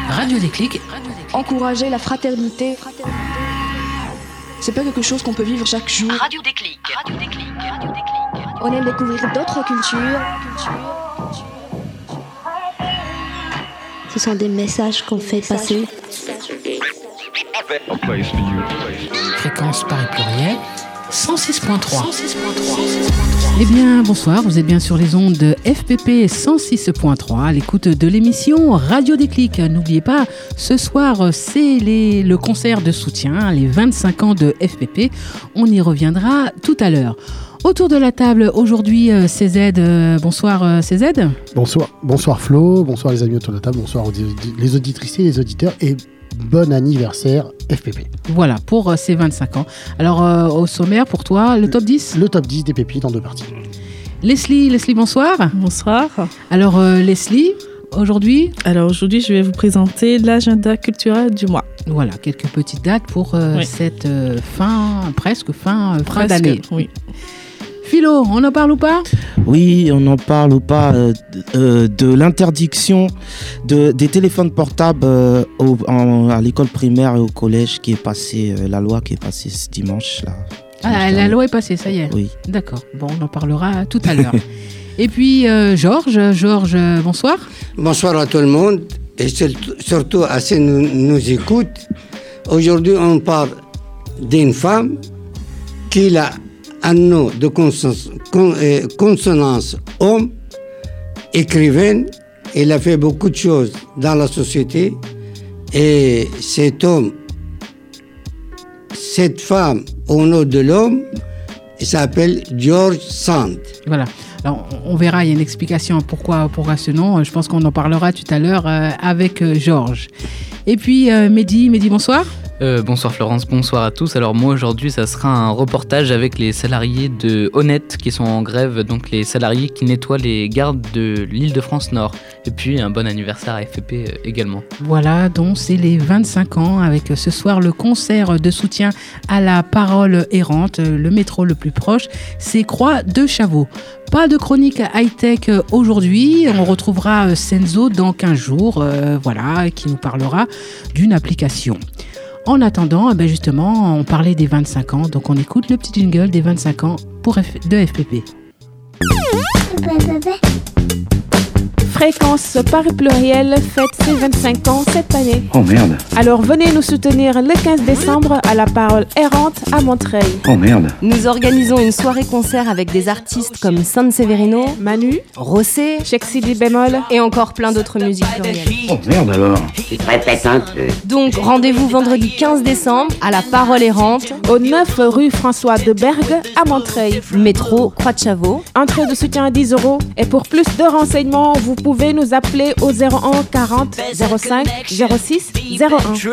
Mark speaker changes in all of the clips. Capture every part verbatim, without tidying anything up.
Speaker 1: Radio Déclic.
Speaker 2: Encourager la fraternité. C'est pas quelque chose qu'on peut vivre chaque jour.
Speaker 3: Radio Déclic. Radio Déclic. Radio Déclic.
Speaker 2: On aime découvrir d'autres cultures.
Speaker 4: Ce sont des messages qu'on fait passer.
Speaker 1: Fréquence Paris Pluriel, cent six point trois. Eh bien, bonsoir, vous êtes bien sur les ondes de F P P cent six point trois, à l'écoute de l'émission Radio Déclic. N'oubliez pas, ce soir, c'est les, le concert de soutien, les vingt-cinq ans de F P P. On y reviendra tout à l'heure. Autour de la table, aujourd'hui, C Z. Euh, bonsoir, euh, C Z.
Speaker 5: Bonsoir, bonsoir Flo, bonsoir les amis autour de la table, bonsoir aux, les auditrices et les auditeurs, et bon anniversaire F P P.
Speaker 1: Voilà, pour euh, ces vingt-cinq ans. Alors, euh, au sommaire, pour toi, le top dix ?
Speaker 5: Le top dix des pépites en deux parties.
Speaker 1: Leslie, Leslie, bonsoir.
Speaker 6: Bonsoir.
Speaker 1: Alors, euh, Leslie, aujourd'hui ?
Speaker 6: Alors, aujourd'hui, je vais vous présenter l'agenda culturel du mois.
Speaker 1: Voilà, quelques petites dates pour euh, oui. cette euh, fin, presque fin, euh, fin
Speaker 6: presque,
Speaker 1: d'année.
Speaker 6: Oui.
Speaker 1: Philo, on en parle ou pas ?
Speaker 7: Oui, on en parle ou pas euh, euh, de l'interdiction de, des téléphones portables euh, au, en, à l'école primaire et au collège qui est passée, euh, la loi qui est passée ce dimanche. Là, dimanche
Speaker 1: ah, la loi est passée, ça y est ?
Speaker 7: Oui.
Speaker 1: D'accord, bon, on en parlera tout à l'heure. Et puis, euh, Georges, Georges, bonsoir.
Speaker 8: Bonsoir à tout le monde et surtout à ceux qui nous, nous écoutent. Aujourd'hui, on parle d'une femme qui a un nom de consonance, con, euh, consonance homme, écrivaine. Il a fait beaucoup de choses dans la société. Et cet homme, cette femme au nom de l'homme, il s'appelle George Sand.
Speaker 1: Voilà. Alors, on verra, il y a une explication pourquoi, pourquoi ce nom. Je pense qu'on en parlera tout à l'heure euh, avec euh, Georges. Et puis, euh, Mehdi, Mehdi, bonsoir.
Speaker 9: Euh, bonsoir Florence, bonsoir à tous. Alors moi aujourd'hui ça sera un reportage avec les salariés de Honnête qui sont en grève, donc les salariés qui nettoient les gares de l'Île-de-France Nord. Et puis un bon anniversaire à F P P également.
Speaker 1: Voilà, donc c'est les vingt-cinq ans avec ce soir le concert de soutien à la parole errante. Le métro le plus proche, c'est Croix de Chavaux. Pas de chronique high-tech aujourd'hui, on retrouvera Senzo dans quinze jours, euh, voilà, qui nous parlera d'une application. En attendant, ben justement, on parlait des vingt-cinq ans, donc on écoute le petit jingle des vingt-cinq ans pour F- de F P P.
Speaker 10: Fréquence Paris Pluriel fête ses vingt-cinq ans cette année.
Speaker 11: Oh merde.
Speaker 10: Alors venez nous soutenir le quinze décembre à la Parole Errante à Montreuil.
Speaker 11: Oh merde.
Speaker 12: Nous organisons une soirée-concert avec des artistes comme San Severino,
Speaker 10: Manu,
Speaker 12: Rossé,
Speaker 10: Chexi di bémol
Speaker 12: et encore plein d'autres musiques plurielles.
Speaker 11: Oh merde alors.
Speaker 13: C'est très pétant.
Speaker 12: Donc rendez-vous vendredi quinze décembre à la Parole Errante,
Speaker 10: au neuf rue François de Bergue à Montreuil.
Speaker 12: Métro Croix de Chavaux.
Speaker 10: Entrée de soutien à dix euros. Et pour plus de renseignements, vous pouvez Vous pouvez nous appeler au zéro un quarante zéro cinq zéro six zéro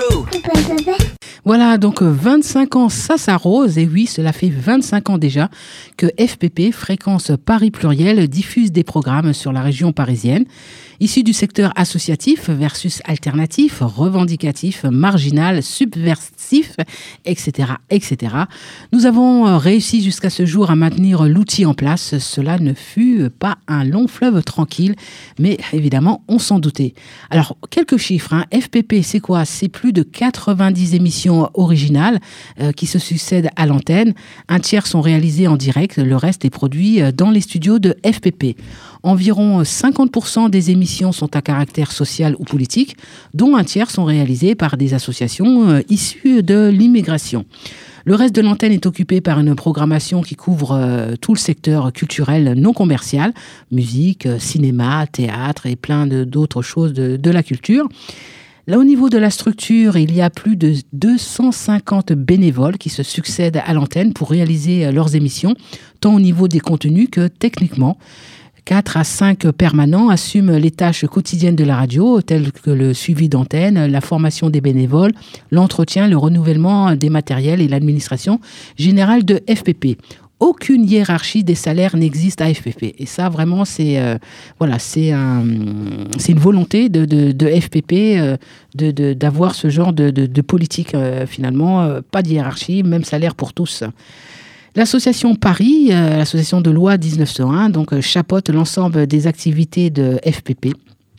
Speaker 10: un.
Speaker 1: Voilà, donc vingt-cinq ans, ça s'arrose. Et oui, cela fait vingt-cinq ans déjà que F P P, Fréquence Paris Pluriel, diffuse des programmes sur la région parisienne. Issus du secteur associatif versus alternatif, revendicatif, marginal, subversif, et cetera, et cetera. Nous avons réussi jusqu'à ce jour à maintenir l'outil en place. Cela ne fut pas un long fleuve tranquille, mais évidemment, on s'en doutait. Alors, quelques chiffres. Hein. F P P, c'est quoi ? C'est plus de quatre-vingt-dix émissions originales euh, qui se succèdent à l'antenne. Un tiers sont réalisées en direct, le reste est produit dans les studios de F P P. Environ cinquante pour cent des émissions sont à caractère social ou politique, dont un tiers sont réalisées par des associations euh, issues de l'immigration. Le reste de l'antenne est occupé par une programmation qui couvre euh, tout le secteur culturel non commercial, musique, cinéma, théâtre et plein de, d'autres choses de, de la culture. Là, au niveau de la structure, il y a plus de deux cent cinquante bénévoles qui se succèdent à l'antenne pour réaliser leurs émissions, tant au niveau des contenus que techniquement. quatre à cinq permanents assument les tâches quotidiennes de la radio, telles que le suivi d'antenne, la formation des bénévoles, l'entretien, le renouvellement des matériels et l'administration générale de F P P. Aucune hiérarchie des salaires n'existe à F P P. Et ça, vraiment, c'est, euh, voilà, c'est, un, c'est une volonté de, de, de F P P euh, de, de, d'avoir ce genre de, de, de politique, euh, finalement. Euh, pas de hiérarchie, même salaire pour tous. L'association Paris, euh, l'association de loi dix-neuf cent un, donc, euh, chapeaute l'ensemble des activités de F P P.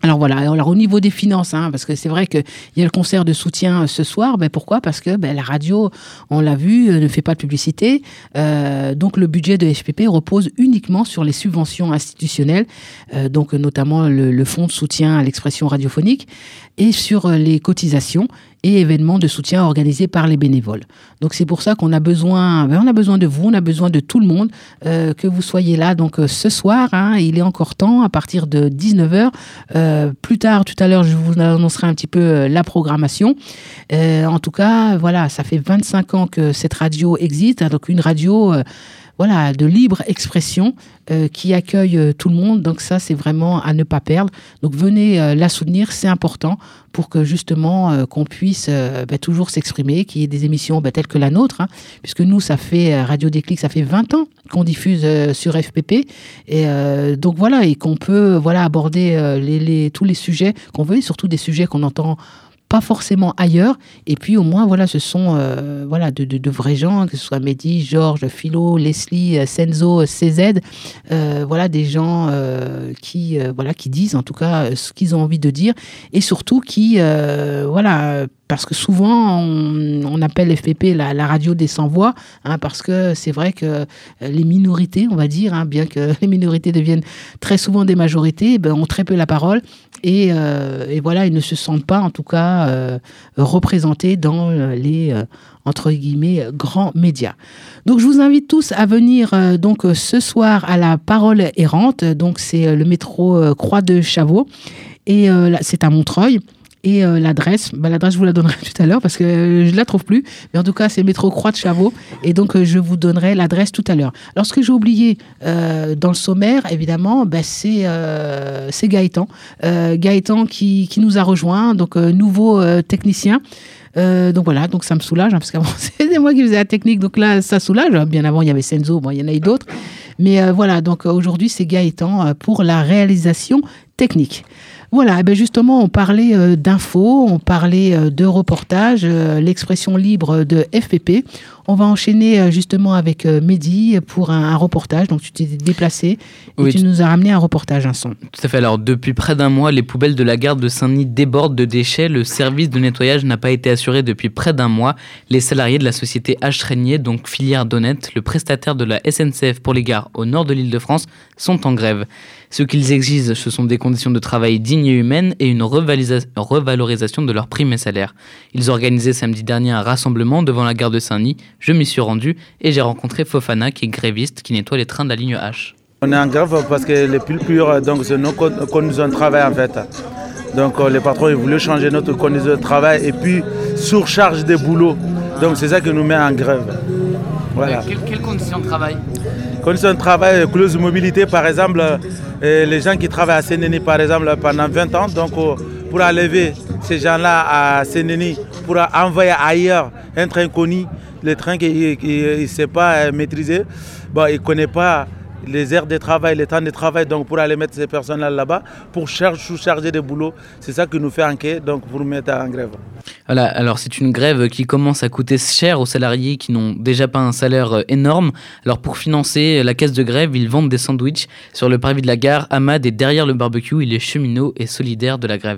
Speaker 1: Alors voilà, alors au niveau des finances, hein, parce que c'est vrai qu'il y a le concert de soutien ce soir, ben pourquoi ? Parce que ben, la radio, on l'a vu, ne fait pas de publicité, euh, donc le budget de F P P repose uniquement sur les subventions institutionnelles, euh, donc notamment le, le fonds de soutien à l'expression radiophonique, et sur les cotisations et événements de soutien organisés par les bénévoles. Donc c'est pour ça qu'on a besoin, ben on a besoin de vous, on a besoin de tout le monde, euh, que vous soyez là. Donc euh, ce soir, hein, il est encore temps, à partir de dix-neuf heures. Euh, plus tard, tout à l'heure, je vous annoncerai un petit peu euh, la programmation. Euh, en tout cas, voilà, ça fait vingt-cinq ans que cette radio existe, hein, donc une radio... Euh, Voilà, de libre expression euh, qui accueille euh, tout le monde. Donc ça, c'est vraiment à ne pas perdre. Donc venez euh, la soutenir, c'est important pour que justement euh, qu'on puisse euh, bah, toujours s'exprimer, qu'il y ait des émissions bah, telles que la nôtre, hein, puisque nous, ça fait euh, Radio Déclic, ça fait vingt ans qu'on diffuse euh, sur F P P. Et euh, donc voilà, et qu'on peut voilà, aborder euh, les, les, tous les sujets qu'on veut, et surtout des sujets qu'on entend pas forcément ailleurs, et puis au moins voilà, ce sont euh, voilà, de, de, de vrais gens, que ce soit Mehdi, Georges, Philo, Leslie, Senzo, C Z, euh, voilà, des gens euh, qui, euh, voilà, qui disent en tout cas ce qu'ils ont envie de dire, et surtout qui, euh, voilà, parce que souvent on, on appelle F P P la, la radio des sans-voix, hein, parce que c'est vrai que les minorités, on va dire, hein, bien que les minorités deviennent très souvent des majorités, ben, ont très peu la parole, et, euh, et voilà, ils ne se sentent pas en tout cas euh, représentés dans les euh, entre guillemets grands médias. Donc je vous invite tous à venir euh, donc ce soir à la Parole Errante. Donc c'est le métro euh, Croix de Chavaux, et euh, là, c'est à Montreuil. Et euh, l'adresse, bah, l'adresse, je vous la donnerai tout à l'heure parce que je ne la trouve plus. Mais en tout cas, c'est métro Croix de Chavaux. Et donc, euh, je vous donnerai l'adresse tout à l'heure. Alors, ce que j'ai oublié euh, dans le sommaire, évidemment, bah, c'est, euh, c'est Gaëtan. Euh, Gaëtan qui, qui nous a rejoint, donc euh, nouveau euh, technicien. Euh, donc voilà, donc ça me soulage, hein, parce qu'avant, c'était moi qui faisais la technique. Donc là, ça soulage. Bien avant, il y avait Senzo, bon, il y en a eu d'autres. Mais euh, voilà, donc euh, aujourd'hui, c'est Gaëtan euh, pour la réalisation technique. Voilà, et bien justement, on parlait euh, d'infos, on parlait euh, de reportages, euh, l'expression libre de F P P. On va enchaîner euh, justement avec euh, Mehdi pour un, un reportage. Donc tu t'es déplacé et oui, tu nous as ramené un reportage, un son.
Speaker 9: Tout à fait. Alors depuis près d'un mois, les poubelles de la gare de Saint-Denis débordent de déchets. Le service de nettoyage n'a pas été assuré depuis près d'un mois. Les salariés de la société H. Régnier, donc filière d'Honnête, le prestataire de la S N C F pour les gares au nord de l'Île-de-France, sont en grève. Ce qu'ils exigent, ce sont des conditions de travail dignes et humaines et une revalisa- revalorisation de leurs primes et salaires. Ils organisaient samedi dernier un rassemblement devant la gare de Saint-Denis. Je m'y suis rendu et j'ai rencontré Fofana, qui est gréviste, qui nettoie les trains de la ligne H.
Speaker 11: On est en grève parce que les pulpures, donc c'est nos conditions de travail en fait. Donc les patrons ils voulaient changer notre condition de travail et puis surcharge des boulots. Donc c'est ça qui nous met en grève. Voilà.
Speaker 9: Quelles quelle conditions de travail ?
Speaker 11: Conditions de travail, clause de mobilité par exemple. Et les gens qui travaillent à Saint-Denis par exemple pendant vingt ans, donc pour enlever ces gens-là à Saint-Denis, pour envoyer ailleurs un train connu, le train qu'il ne sait pas maîtriser, bon, il ne connaît pas les heures de travail, les temps de travail, donc pour aller mettre ces personnes-là là-bas, pour sous-charger des boulots, c'est ça qui nous fait enquêter, donc pour nous mettre en grève.
Speaker 9: Voilà, alors c'est une grève qui commence à coûter cher aux salariés qui n'ont déjà pas un salaire énorme. Alors pour financer la caisse de grève, ils vendent des sandwichs sur le parvis de la gare. Ahmad est derrière le barbecue, il est cheminot et solidaire de la grève.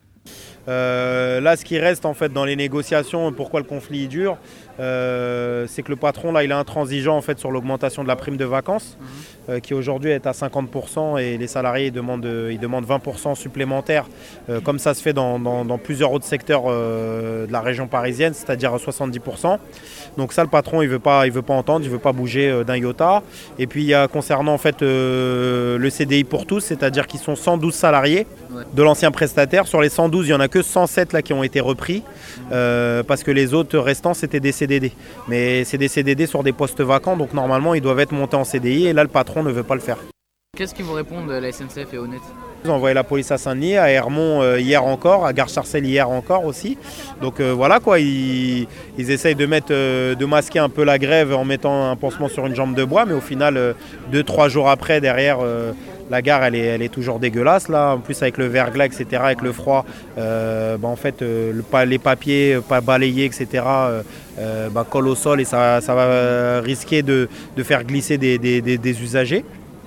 Speaker 13: Euh, là, ce qui reste en fait dans les négociations, pourquoi le conflit dure, euh, c'est que le patron là, il est intransigeant en fait sur l'augmentation de la prime de vacances, mmh. euh, qui aujourd'hui est à cinquante pour cent et les salariés ils demandent, ils demandent vingt pour cent supplémentaires, euh, comme ça se fait dans, dans, dans plusieurs autres secteurs euh, de la région parisienne, c'est-à-dire à soixante-dix pour cent. Donc ça, le patron il veut pas, il veut pas entendre, il veut pas bouger euh, d'un iota. Et puis il y a concernant en fait euh, le C D I pour tous, c'est-à-dire qu'ils sont cent douze salariés ouais. de l'ancien prestataire. Sur les cent douze, il y en a que cent sept là qui ont été repris euh, parce que les autres restants c'était des C D D, mais c'est des C D D sur des postes vacants, donc normalement ils doivent être montés en C D I et là le patron ne veut pas le faire.
Speaker 9: Qu'est-ce qu'ils vous répondent la S N C F et Honnête ?
Speaker 13: Ils ont envoyé la police à Saint-Denis, à Hermont euh, hier encore, à Gare-Sarcelles hier encore aussi. Donc euh, voilà quoi, ils, ils essayent de mettre, euh, de masquer un peu la grève en mettant un pansement sur une jambe de bois, mais au final, euh, deux, trois jours après, derrière, euh, la gare elle est, elle est toujours dégueulasse là. En plus avec le verglas, et cetera, avec le froid, euh, bah, en fait euh, le, les papiers pas balayés, et cetera, euh, euh, bah, collent au sol et ça, ça va risquer de, de faire glisser des, des, des, des usagers.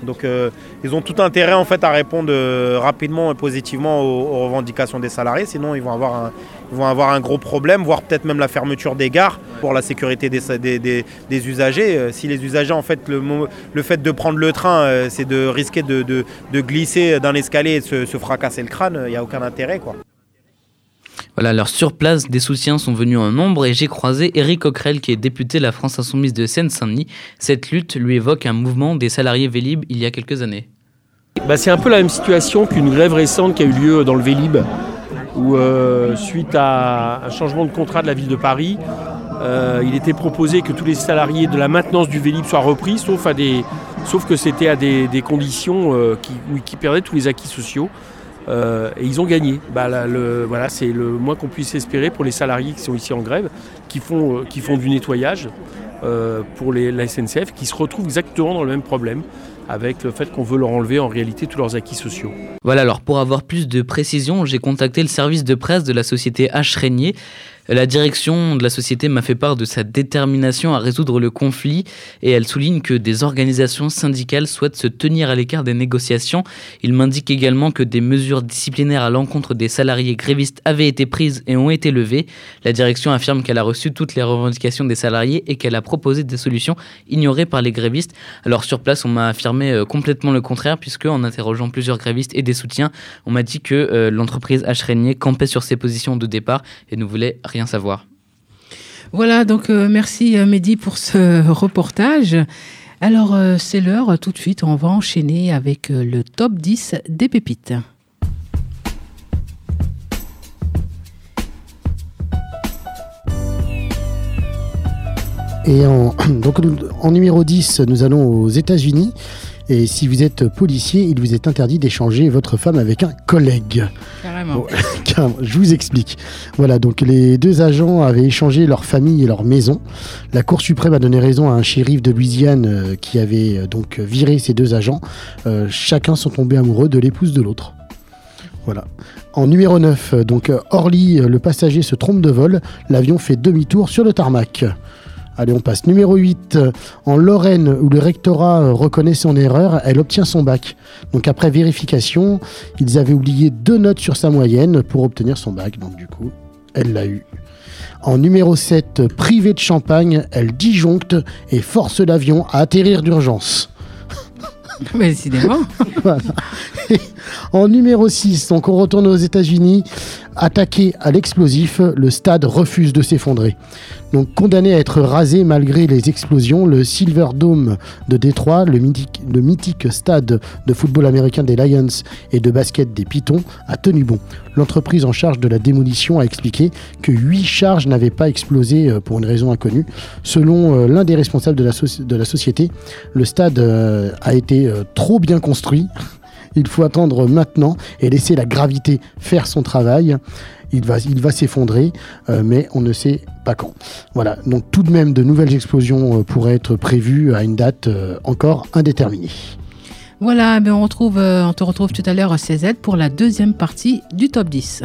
Speaker 13: Donc euh, ils ont tout intérêt en fait à répondre euh, rapidement et positivement aux, aux revendications des salariés, sinon ils vont avoir un, ils vont avoir un gros problème, voire peut-être même la fermeture des gares pour la sécurité des, des, des, des usagers. Euh, si les usagers, en fait, le, le fait de prendre le train, euh, c'est de risquer de, de, de glisser d'un escalier et de se, se fracasser le crâne, il n'y a aucun intérêt, quoi.
Speaker 9: Voilà, alors sur place, des soutiens sont venus en nombre et j'ai croisé Éric Coquerel qui est député de la France Insoumise de Seine-Saint-Denis. Cette lutte lui évoque un mouvement des salariés Vélib il y a quelques années.
Speaker 14: Bah, c'est un peu la même situation qu'une grève récente qui a eu lieu dans le Vélib, où euh, suite à un changement de contrat de la ville de Paris, euh, il était proposé que tous les salariés de la maintenance du Vélib soient repris, sauf, à des, sauf que c'était à des, des conditions euh, qui, qui perdaient tous les acquis sociaux. Euh, et ils ont gagné. Bah, là, le, voilà, c'est le moins qu'on puisse espérer pour les salariés qui sont ici en grève, qui font, euh, qui font du nettoyage euh, pour les, la S N C F, qui se retrouvent exactement dans le même problème, avec le fait qu'on veut leur enlever en réalité tous leurs acquis sociaux.
Speaker 9: Voilà, alors pour avoir plus de précision, j'ai contacté le service de presse de la société H. Régnier. La direction de la société m'a fait part de sa détermination à résoudre le conflit et elle souligne que des organisations syndicales souhaitent se tenir à l'écart des négociations. Il m'indique également que des mesures disciplinaires à l'encontre des salariés grévistes avaient été prises et ont été levées. La direction affirme qu'elle a reçu toutes les revendications des salariés et qu'elle a proposé des solutions ignorées par les grévistes. Alors sur place, on m'a affirmé complètement le contraire puisque en interrogeant plusieurs grévistes et des soutiens, on m'a dit que euh, l'entreprise H. Régnier campait sur ses positions de départ et ne voulait rien savoir.
Speaker 1: Voilà, donc euh, merci euh, Mehdi pour ce reportage. Alors euh, c'est l'heure, tout de suite, on va enchaîner avec euh, le top dix des pépites.
Speaker 5: Et en, donc, en numéro dix, nous allons aux États-Unis. Et si vous êtes policier, il vous est interdit d'échanger votre femme avec un collègue.
Speaker 1: Carrément.
Speaker 5: Bon, carrément. Je vous explique. Voilà, donc les deux agents avaient échangé leur famille et leur maison. La Cour suprême a donné raison à un shérif de Louisiane euh, qui avait euh, donc viré ces deux agents. Euh, chacun sont tombés amoureux de l'épouse de l'autre. Voilà. En numéro neuf, donc Orly, le passager se trompe de vol. L'avion fait demi-tour sur le tarmac. Allez, on passe. Numéro huit, en Lorraine, où le rectorat reconnaît son erreur, elle obtient son bac. Donc après vérification, ils avaient oublié deux notes sur sa moyenne pour obtenir son bac. Donc du coup, elle l'a eu. En numéro sept, privée de champagne, elle disjoncte et force l'avion à atterrir d'urgence.
Speaker 1: Mais décidément.
Speaker 5: Voilà. En numéro six, donc on retourne aux États-Unis. Attaqué à l'explosif, le stade refuse de s'effondrer. Donc condamné à être rasé malgré les explosions, le Silver Dome de Détroit, le mythique, le mythique stade de football américain des Lions et de basket des Pitons, a tenu bon. L'entreprise en charge de la démolition a expliqué que huit charges n'avaient pas explosé pour une raison inconnue. Selon l'un des responsables de la, so- de la société, le stade euh, a été euh, trop bien construit. Il faut attendre maintenant et laisser la gravité faire son travail. Il va, il va s'effondrer, euh, mais on ne sait pas quand. Voilà, donc tout de même de nouvelles explosions euh, pourraient être prévues à une date euh, encore indéterminée.
Speaker 1: Voilà, ben on, retrouve, euh, on te retrouve tout à l'heure à C Z pour la deuxième partie du top dix.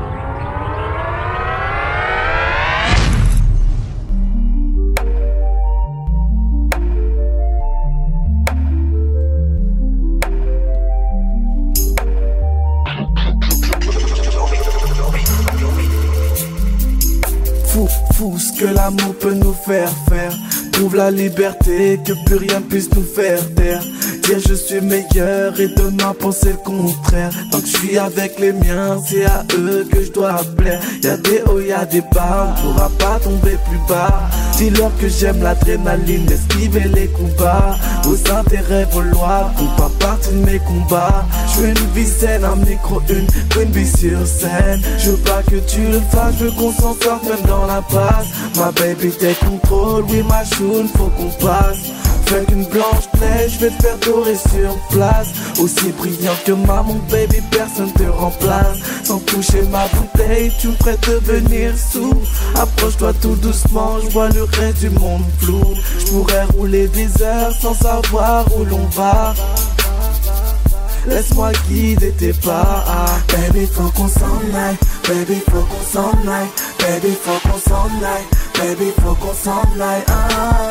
Speaker 15: Fou, fou, ce que l'amour peut nous faire faire. Trouve la liberté, que plus rien puisse nous faire taire. Dire je suis meilleur et demain penser le contraire. Tant que je suis avec les miens, c'est à eux que je dois plaire. Y'a des hauts, y'a des bas, on pourra pas tomber plus bas. Dis-leur que j'aime l'adrénaline, esquiver les combats. Vos intérêts, vos lois font pas partie de mes combats. Je veux une vie saine, un micro, une queen bee sur scène. Je veux pas que tu le fasses, je veux qu'on s'en sorte même dans la passe. Ma baby take control, oui ma choune, faut qu'on passe. Fais qu'une blanche neige, je vais te faire dorer sur place. Aussi brillant que maman, baby, personne te remplace. Sans toucher ma bouteille, tu me ferais devenir sous. Approche-toi tout doucement, je vois le reste du monde flou. Je pourrais rouler des heures sans savoir où l'on va. Laisse-moi guider tes pas. Baby, faut qu'on s'en aille. Baby, faut qu'on s'en aille. Baby, faut qu'on s'en aille. Baby, faut qu'on s'en aille. Ah.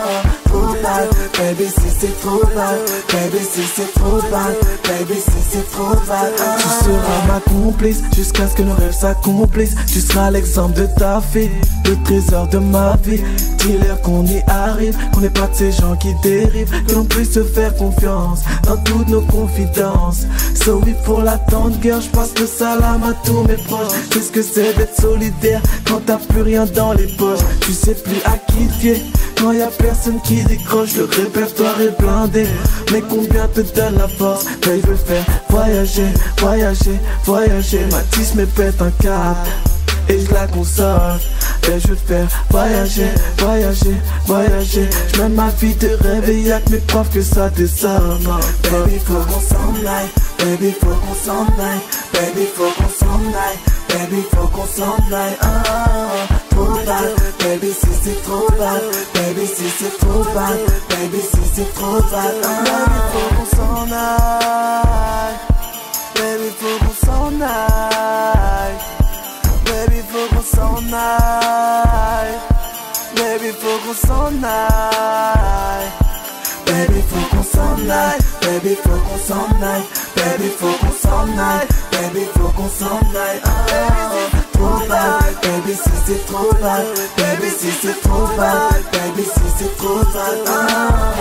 Speaker 15: trop mal, baby si c'est trop mal, baby si c'est trop mal, baby si c'est trop mal. Tu seras ma complice jusqu'à ce que nos rêves s'accomplissent. Tu seras l'exemple de ta fille, le trésor de ma vie. Dis-leur qu'on y arrive, qu'on n'est pas de ces gens qui dérivent, que l'on puisse se faire confiance dans toutes nos confidences. So oui pour la tante girl, je passe le salam à tous mes proches. Qu'est-ce que c'est d'être solidaire quand t'as plus rien dans les poches? Tu sais plus à qui fier quand y a personne qui décroche. Le répertoire est blindé, mais combien te donne la force? Mais je veux faire voyager, voyager, voyager. Matisse me pète un câble et je la console. Et je veux te faire voyager, voyager, voyager. Je mène ma vie de rêve et y'a que mes profs que ça descend. Baby faut qu'on s'en aille, baby faut qu'on s'en aille, baby faut qu'on s'en aille, baby faut qu'on s'en aille. Ah, ah, ah. Trop bad, baby si c'est trop bad, baby si c'est trop bad, baby si c'est trop bad. Ah, baby faut qu'on s'en aille, baby faut qu'on s'en aille. Baby, faut qu'on s'en aille. Baby, faut qu'on s'en aille. Baby, faut qu'on s'en aille. Baby, faut qu'on s'en aille. Baby, faut qu'on s'en aille. Baby, faut qu'on s'en aille. Ah, trop bad. Baby, si c'est trop bad. Baby, si c'est trop bad. Baby, si c'est trop bad. Ah.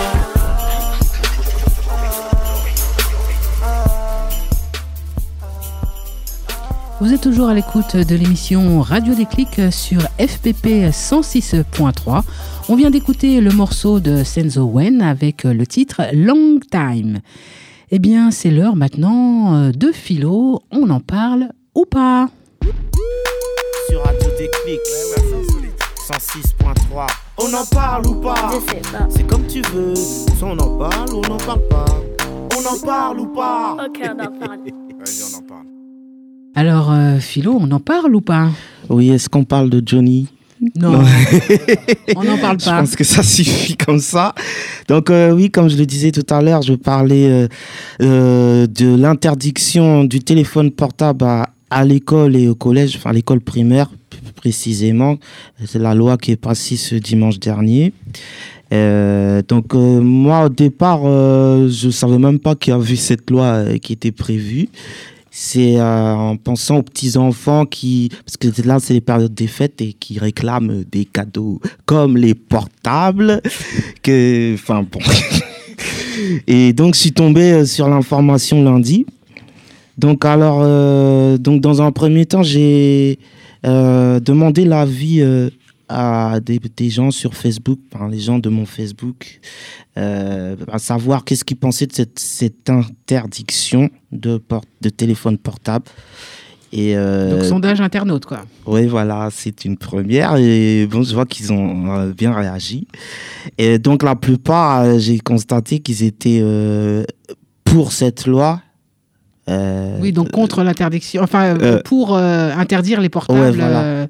Speaker 1: Vous êtes toujours à l'écoute de l'émission Radio Déclic sur F P P cent six point trois. On vient d'écouter le morceau de Senzo Wen avec le titre Long Time. Eh bien, c'est l'heure maintenant de philo. On en parle ou pas?
Speaker 7: Sur Radio Déclic cent six point trois. On en parle ou pas?
Speaker 16: Je sais pas.
Speaker 7: C'est comme tu veux. Soit on en parle ou on n'en parle pas. On en parle ou pas?
Speaker 16: Ok, on en parle.
Speaker 7: Vas-y, on en parle.
Speaker 1: Alors, euh, Philo, on en parle ou pas?
Speaker 7: Oui, est-ce qu'on parle de Johnny?
Speaker 1: Non, non. On n'en parle pas.
Speaker 7: Je pense que ça suffit comme ça. Donc euh, oui, comme je le disais tout à l'heure, je parlais euh, euh, de l'interdiction du téléphone portable à, à l'école et au collège, enfin à l'école primaire plus précisément. C'est la loi qui est passée ce dimanche dernier. Euh, donc euh, moi au départ, euh, je savais même pas qu'il y avait cette loi euh, qui était prévue. C'est euh, en pensant aux petits-enfants qui... Parce que là, c'est les périodes des fêtes et qui réclament des cadeaux comme les portables. Que... Enfin, bon. Et donc, je suis tombé sur l'information lundi. Donc, alors... Euh, donc, dans un premier temps, j'ai euh, demandé l'avis... Euh, à des, des gens sur Facebook, enfin, les gens de mon Facebook, euh, à savoir qu'est-ce qu'ils pensaient de cette, cette interdiction de, port, de téléphone portable. Et euh,
Speaker 1: donc, sondage internaute, quoi.
Speaker 7: Oui, voilà, c'est une première. Et bon, je vois qu'ils ont euh, bien réagi. Et donc, la plupart, euh, j'ai constaté qu'ils étaient euh, pour cette loi. Euh,
Speaker 1: oui, donc contre l'interdiction, enfin, euh, pour euh, interdire les portables.
Speaker 7: Ouais, voilà.
Speaker 1: euh,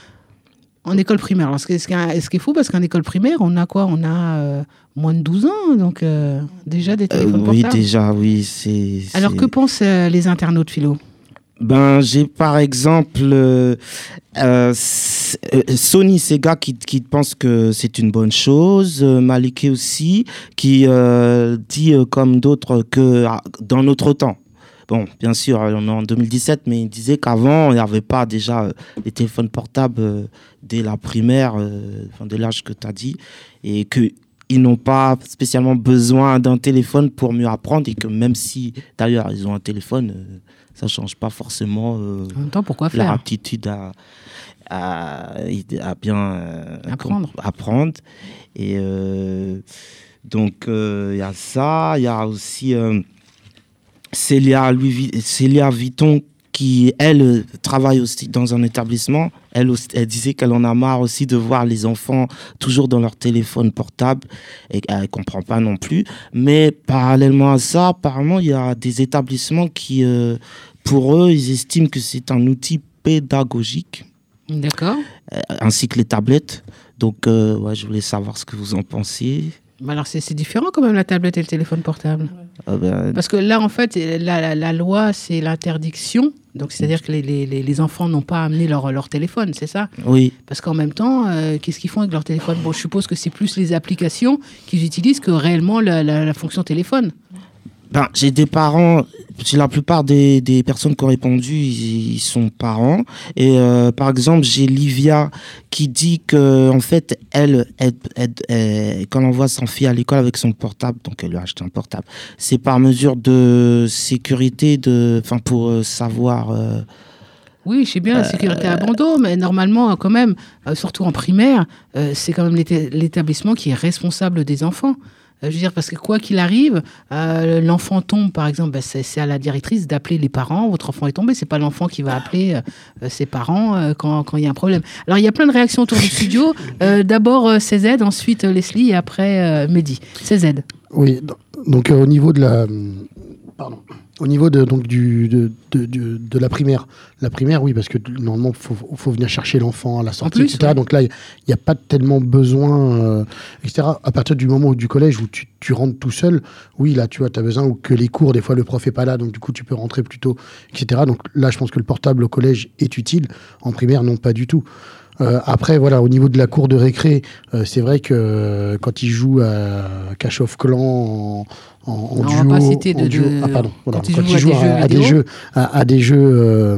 Speaker 1: En école primaire. Alors, ce qui est, ce qui est fou, parce qu'en école primaire, on a quoi? On a euh, moins de douze ans, donc euh, déjà des téléphones
Speaker 7: euh, oui,
Speaker 1: portables.
Speaker 7: Oui, déjà, oui. C'est,
Speaker 1: Alors,
Speaker 7: c'est...
Speaker 1: que pensent euh, les internautes, Philo?
Speaker 7: Ben, j'ai par exemple euh, euh, Sony Sega qui, qui pense que c'est une bonne chose, euh, Maliki aussi, qui euh, dit euh, comme d'autres que ah, dans notre temps. Bon, bien sûr, on est en deux mille dix-sept, mais il disait qu'avant, il n'y avait pas déjà euh, les téléphones portables euh, dès la primaire, euh, enfin, dès l'âge que tu as dit, et qu'ils n'ont pas spécialement besoin d'un téléphone pour mieux apprendre, et que même si, d'ailleurs, ils ont un téléphone, euh, ça ne change pas forcément euh,
Speaker 1: en même temps, pourquoi faire
Speaker 7: leur aptitude à, à, à bien euh,
Speaker 1: apprendre.
Speaker 7: apprendre. Et euh, donc, il euh, y a ça, il y a aussi... Euh, Célia, Louis, Célia Vuitton, qui, elle, travaille aussi dans un établissement, elle, aussi, elle disait qu'elle en a marre aussi de voir les enfants toujours dans leur téléphone portable, et elle ne comprend pas non plus. Mais parallèlement à ça, apparemment, il y a des établissements qui, euh, pour eux, ils estiment que c'est un outil pédagogique.
Speaker 1: D'accord.
Speaker 7: Euh, ainsi que les tablettes. Donc, euh, ouais, je voulais savoir ce que vous en pensiez.
Speaker 1: Alors, c'est, c'est différent quand même, la tablette et le téléphone portable.
Speaker 7: Ah ben...
Speaker 1: Parce que là, en fait, la, la, la loi, c'est l'interdiction. Donc, c'est-à-dire que les, les, les enfants n'ont pas amené leur, leur téléphone, c'est ça?
Speaker 7: Oui.
Speaker 1: Parce qu'en même temps, euh, qu'est-ce qu'ils font avec leur téléphone? Bon, je suppose que c'est plus les applications qu'ils utilisent que réellement la, la, la fonction téléphone.
Speaker 7: Ben, j'ai des parents, la plupart des, des personnes qui ont répondu, ils, ils sont parents. Et euh, par exemple, j'ai Livia qui dit que en fait, elle, elle, elle, elle quand on envoie son fille à l'école avec son portable, donc elle lui a acheté un portable, c'est par mesure de sécurité, de, enfin pour euh, savoir. Euh,
Speaker 1: Oui, je sais bien, la sécurité à bandeau, mais normalement, quand même, euh, surtout en primaire, euh, c'est quand même l'éta- l'établissement qui est responsable des enfants. Euh, je veux dire, parce que quoi qu'il arrive, euh, l'enfant tombe, par exemple, ben, c'est, c'est à la directrice d'appeler les parents. Votre enfant est tombé, c'est pas l'enfant qui va appeler euh, ses parents euh, quand quand il y a un problème. Alors, il y a plein de réactions autour du studio. Euh, d'abord euh, C Z, ensuite euh, Leslie et après euh, Mehdi. C Z.
Speaker 5: Oui, donc euh, au niveau de la... Pardon. Au niveau de, donc, du, de, de, de, de la primaire, la primaire, oui, parce que normalement, il faut, faut venir chercher l'enfant à la sortie, plus, et cetera. Ouais. Donc là, il n'y a pas tellement besoin, euh, et cetera. À partir du moment où, du collège où tu, tu rentres tout seul, oui, là, tu vois, tu as besoin, ou que les cours, des fois, le prof n'est pas là, donc du coup, tu peux rentrer plus tôt, et cetera. Donc là, je pense que le portable au collège est utile. En primaire, non, pas du tout. Euh, après, voilà, au niveau de la cour de récré, euh, c'est vrai que euh, quand ils jouent à Clash of Clans en, en, en
Speaker 1: non,
Speaker 5: duo,
Speaker 1: on va pas citer de,
Speaker 5: en duo
Speaker 1: de...
Speaker 5: ah, pardon, voilà,
Speaker 1: quand ils
Speaker 5: quand
Speaker 1: jouent,
Speaker 5: ils jouent à, à, des,
Speaker 1: à,
Speaker 5: jeux, à, à des jeux euh,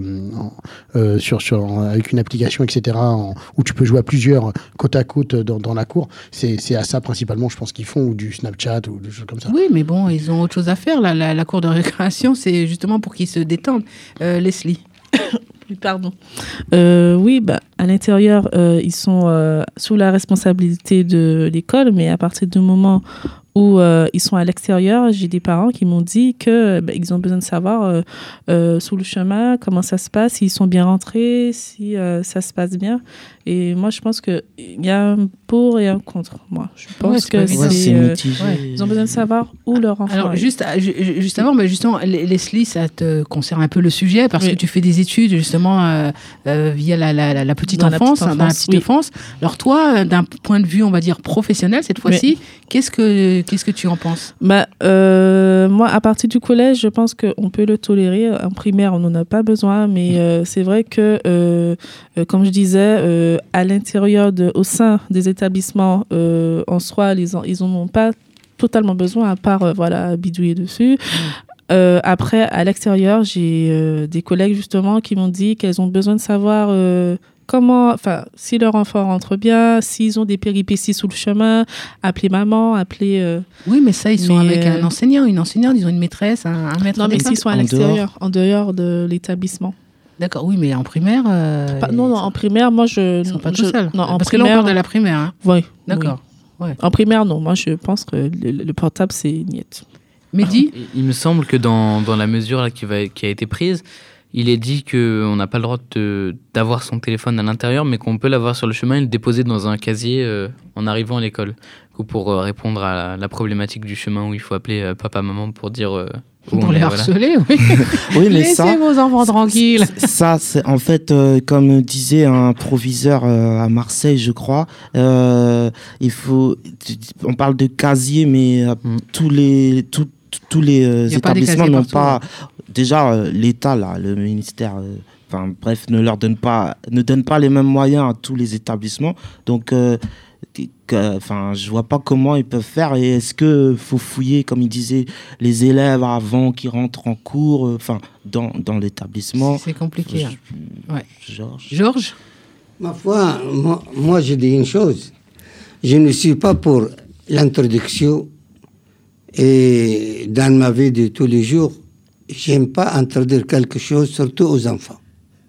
Speaker 5: euh, sur, sur, avec une application, et cetera, en, où tu peux jouer à plusieurs côte à côte dans, dans la cour, c'est, c'est à ça principalement, je pense qu'ils font, ou du Snapchat ou des choses comme ça.
Speaker 1: Oui, mais bon, ils ont autre chose à faire. La, la, la cour de récréation, c'est justement pour qu'ils se détendent. Euh, Leslie.
Speaker 6: Pardon. Euh, oui, bah, à l'intérieur, euh, ils sont euh, sous la responsabilité de l'école, mais à partir du moment où euh, ils sont à l'extérieur, j'ai des parents qui m'ont dit que bah, ils ont besoin de savoir euh, euh, sous le chemin comment ça se passe, s'ils sont bien rentrés, si euh, ça se passe bien. Et moi, je pense qu'il y a un pour et un contre. Moi, je pense ouais, que c'est, c'est euh, ouais, ils ont besoin de savoir où leur enfant
Speaker 1: Alors,
Speaker 6: est.
Speaker 1: Juste, juste avant, mais justement, Leslie, ça te concerne un peu le sujet parce oui. que tu fais des études justement euh, euh, via la, la, la petite dans enfance, la petite enfance, dans la petite oui. enfance. Alors toi, d'un point de vue, on va dire professionnel, cette fois-ci, oui. qu'est-ce que qu'est-ce que tu en penses?
Speaker 6: Bah, euh, moi, à partir du collège, je pense qu'on peut le tolérer. En primaire, on n'en a pas besoin, mais euh, c'est vrai que, euh, euh, comme je disais, euh, à l'intérieur, de, au sein des établissements, euh, en soi, les, ils n'en ont pas totalement besoin, à part euh, voilà, bidouiller dessus. Mmh. Euh, après, à l'extérieur, j'ai euh, des collègues justement qui m'ont dit qu'elles ont besoin de savoir euh, comment, enfin, si leur enfant rentre bien, s'ils ont des péripéties sous le chemin, appeler maman, appeler. Euh,
Speaker 1: oui, mais ça, ils sont mais, avec un enseignant, une enseignante, ils ont une maîtresse, un, un maître.
Speaker 6: Non, mais
Speaker 1: s'ils
Speaker 6: sont à en l'extérieur, dehors. en dehors de l'établissement.
Speaker 1: D'accord, oui, mais en primaire. Euh,
Speaker 6: pas, non, non, en primaire, moi je.
Speaker 1: Ils sont pas
Speaker 6: je,
Speaker 1: tout seuls.
Speaker 6: Non, en
Speaker 1: Parce
Speaker 6: primaire,
Speaker 1: que là, on parle de la primaire. Hein.
Speaker 6: Oui.
Speaker 1: D'accord.
Speaker 6: Oui. Ouais. En primaire, non. Moi, je pense que le, le portable, c'est niette.
Speaker 1: Mehdi ?
Speaker 9: Il me semble que dans, dans la mesure là, qui, va, qui a été prise, il est dit qu'on n'a pas le droit de, d'avoir son téléphone à l'intérieur, mais qu'on peut l'avoir sur le chemin et le déposer dans un casier euh, en arrivant à l'école. Pour euh, répondre à la, la problématique du chemin où il faut appeler euh, papa, maman pour dire. Euh,
Speaker 1: pour les harceler, voilà. Oui.
Speaker 7: Oui, mais
Speaker 1: laissez
Speaker 7: ça,
Speaker 1: vos enfants tranquilles.
Speaker 7: Ça, c'est en fait, euh, comme disait un proviseur euh, à Marseille, je crois, euh, il faut. On parle de casier, mais euh, mm. tous les tout, tous les euh, établissements n'ont pas. Déjà, euh, l'État, là, le ministère. Euh, Enfin, bref, ne leur donne pas, ne donne pas les mêmes moyens à tous les établissements. Donc, euh, enfin, je vois pas comment ils peuvent faire. Et est-ce que faut fouiller, comme il disait, les élèves avant qu'ils rentrent en cours, enfin, dans dans l'établissement.
Speaker 1: C'est compliqué. Hein. Ouais.
Speaker 7: Georges.
Speaker 1: Georges.
Speaker 8: Ma foi, moi, moi, je dis une chose. Je ne suis pas pour l'introduction. Et dans ma vie de tous les jours, j'aime pas interdire quelque chose, surtout aux enfants.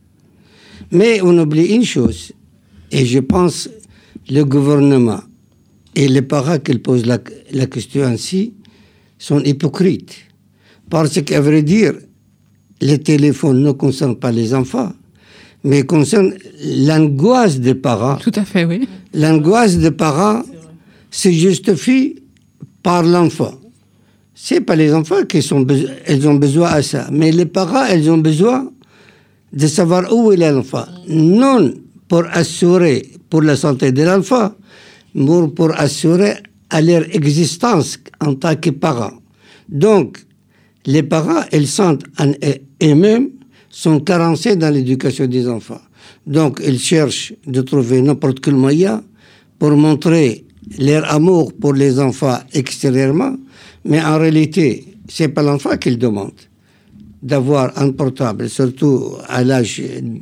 Speaker 8: Mais on oublie une chose, et je pense le gouvernement et les parents qui posent la, la question ainsi sont hypocrites. Parce qu'à vrai dire, les téléphones ne concernent pas les enfants, mais concernent l'angoisse des parents.
Speaker 1: Tout à fait, oui.
Speaker 8: L'angoisse des parents se justifie par l'enfant. C'est pas les enfants qui sont be- elles ont besoin à ça, mais les parents, elles ont besoin de savoir où est l'enfant. Non pour assurer pour la santé de l'enfant, mais pour assurer à leur existence en tant que parents. Donc, les parents, ils sentent en eux-mêmes, sont carencés dans l'éducation des enfants. Donc, ils cherchent de trouver n'importe quel moyen pour montrer leur amour pour les enfants extérieurement, mais en réalité, c'est pas l'enfant qu'ils demandent d'avoir un portable, surtout à l'âge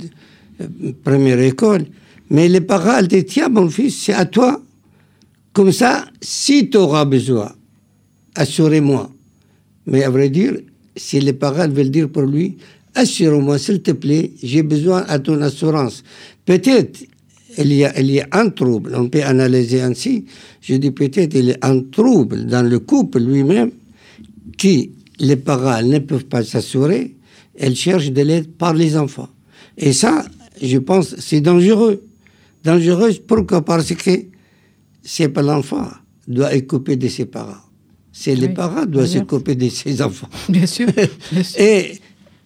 Speaker 8: de première école. Mais les parents, ils disent, tiens, mon fils, c'est à toi. Comme ça, si tu auras besoin, assurez-moi. Mais à vrai dire, si les parents veulent dire pour lui, assure-moi, s'il te plaît, j'ai besoin de ton assurance. Peut-être il y a, il y a un trouble, on peut analyser ainsi. Je dis peut-être il y a un trouble dans le couple lui-même qui, les parents ne peuvent pas s'assurer, elles cherchent de l'aide par les enfants. Et ça, je pense, c'est dangereux. Dangereux, pourquoi? Parce que c'est pas l'enfant qui doit s'occuper de ses parents. C'est oui, les parents qui doivent s'occuper de ses enfants.
Speaker 1: Bien sûr, bien sûr.
Speaker 8: Et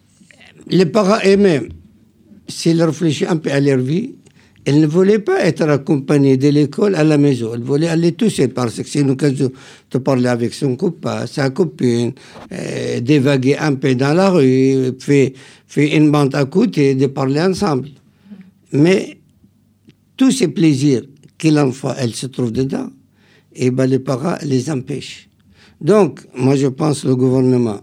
Speaker 8: les parents eux-mêmes, s'ils réfléchissent un peu à leur vie, ils ne voulaient pas être accompagnés de l'école à la maison. Ils voulaient aller tout seuls parce que c'est une occasion de parler avec son copain, sa copine, euh, d'évaguer un peu dans la rue, faire, faire une bande à côté, de parler ensemble. Mais tous ces plaisirs que l'enfant, elle se trouve dedans, et ben les parents les empêchent. Donc, moi je pense que le gouvernement,